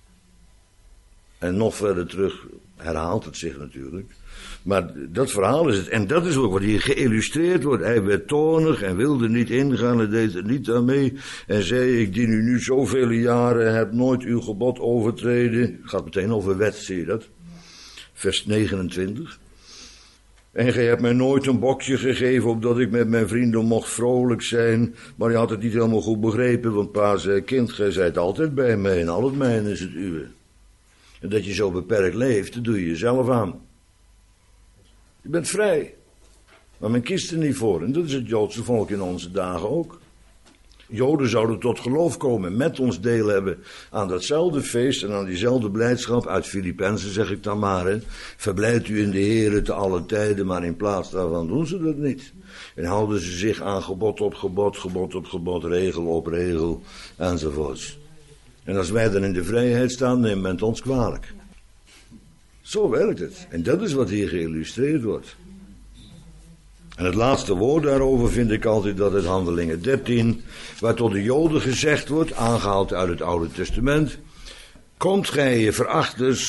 Speaker 1: En nog verder terug herhaalt het zich natuurlijk. Maar dat verhaal is het. En dat is ook wat hier geïllustreerd wordt. Hij werd toornig en wilde niet ingaan en deed er niet aan mee. En zei, ik dien u nu zoveel jaren, heb nooit uw gebod overtreden. Het gaat meteen over wet, zie je dat? Vers 29. En gij hebt mij nooit een bokje gegeven, opdat ik met mijn vrienden mocht vrolijk zijn. Maar je had het niet helemaal goed begrepen, want pa zei, kind, gij zijt altijd bij mij en al het mijne is het uwe. En dat je zo beperkt leeft, dat doe je jezelf aan. Je bent vrij. Maar men kiest er niet voor. En dat is het Joodse volk in onze dagen ook. Joden zouden tot geloof komen, met ons deel hebben aan datzelfde feest en aan diezelfde blijdschap. Uit Filippenzen zeg ik dan maar, hè. Verblijdt u in de Heere te alle tijden, maar in plaats daarvan doen ze dat niet. En houden ze zich aan gebod op gebod, gebod op gebod, regel op regel, enzovoorts. En als wij dan in de vrijheid staan, neemt men het ons kwalijk. Zo werkt het. En dat is wat hier geïllustreerd wordt. En het laatste woord daarover vind ik altijd dat het Handelingen 13, waar tot de Joden gezegd wordt, aangehaald uit het Oude Testament. Komt gij, verachters,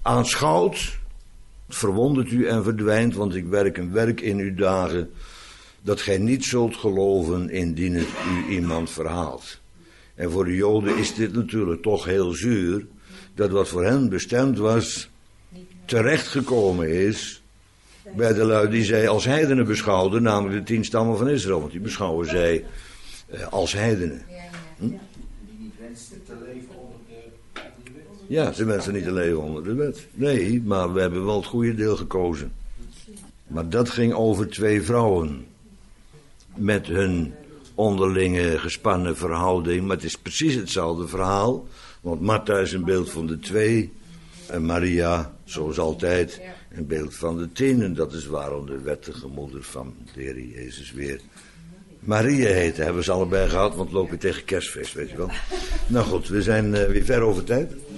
Speaker 1: aanschouwt, verwondert u en verdwijnt, want ik werk een werk in uw dagen, dat gij niet zult geloven indien het u iemand verhaalt. En voor de Joden is dit natuurlijk toch heel zuur, dat wat voor hen bestemd was, terechtgekomen is bij de lui die zij als heidenen beschouwden, namelijk de 10 stammen van Israël, want die beschouwen zij als heidenen.
Speaker 2: Die niet wensten te leven onder de wet.
Speaker 1: Ja, ze wensen niet te leven onder de wet. Nee, maar we hebben wel het goede deel gekozen. Maar dat ging over 2 vrouwen met hun onderlinge gespannen verhouding, maar het is precies hetzelfde verhaal, want Martha is een beeld van de 2 en Maria, zoals altijd, een beeld van de 10, en dat is waarom de wettige moeder van de Heer Jezus weer Maria heette. Hebben ze allebei gehad, want lopen tegen kerstfeest, weet je wel. Nou goed, we zijn weer ver over tijd.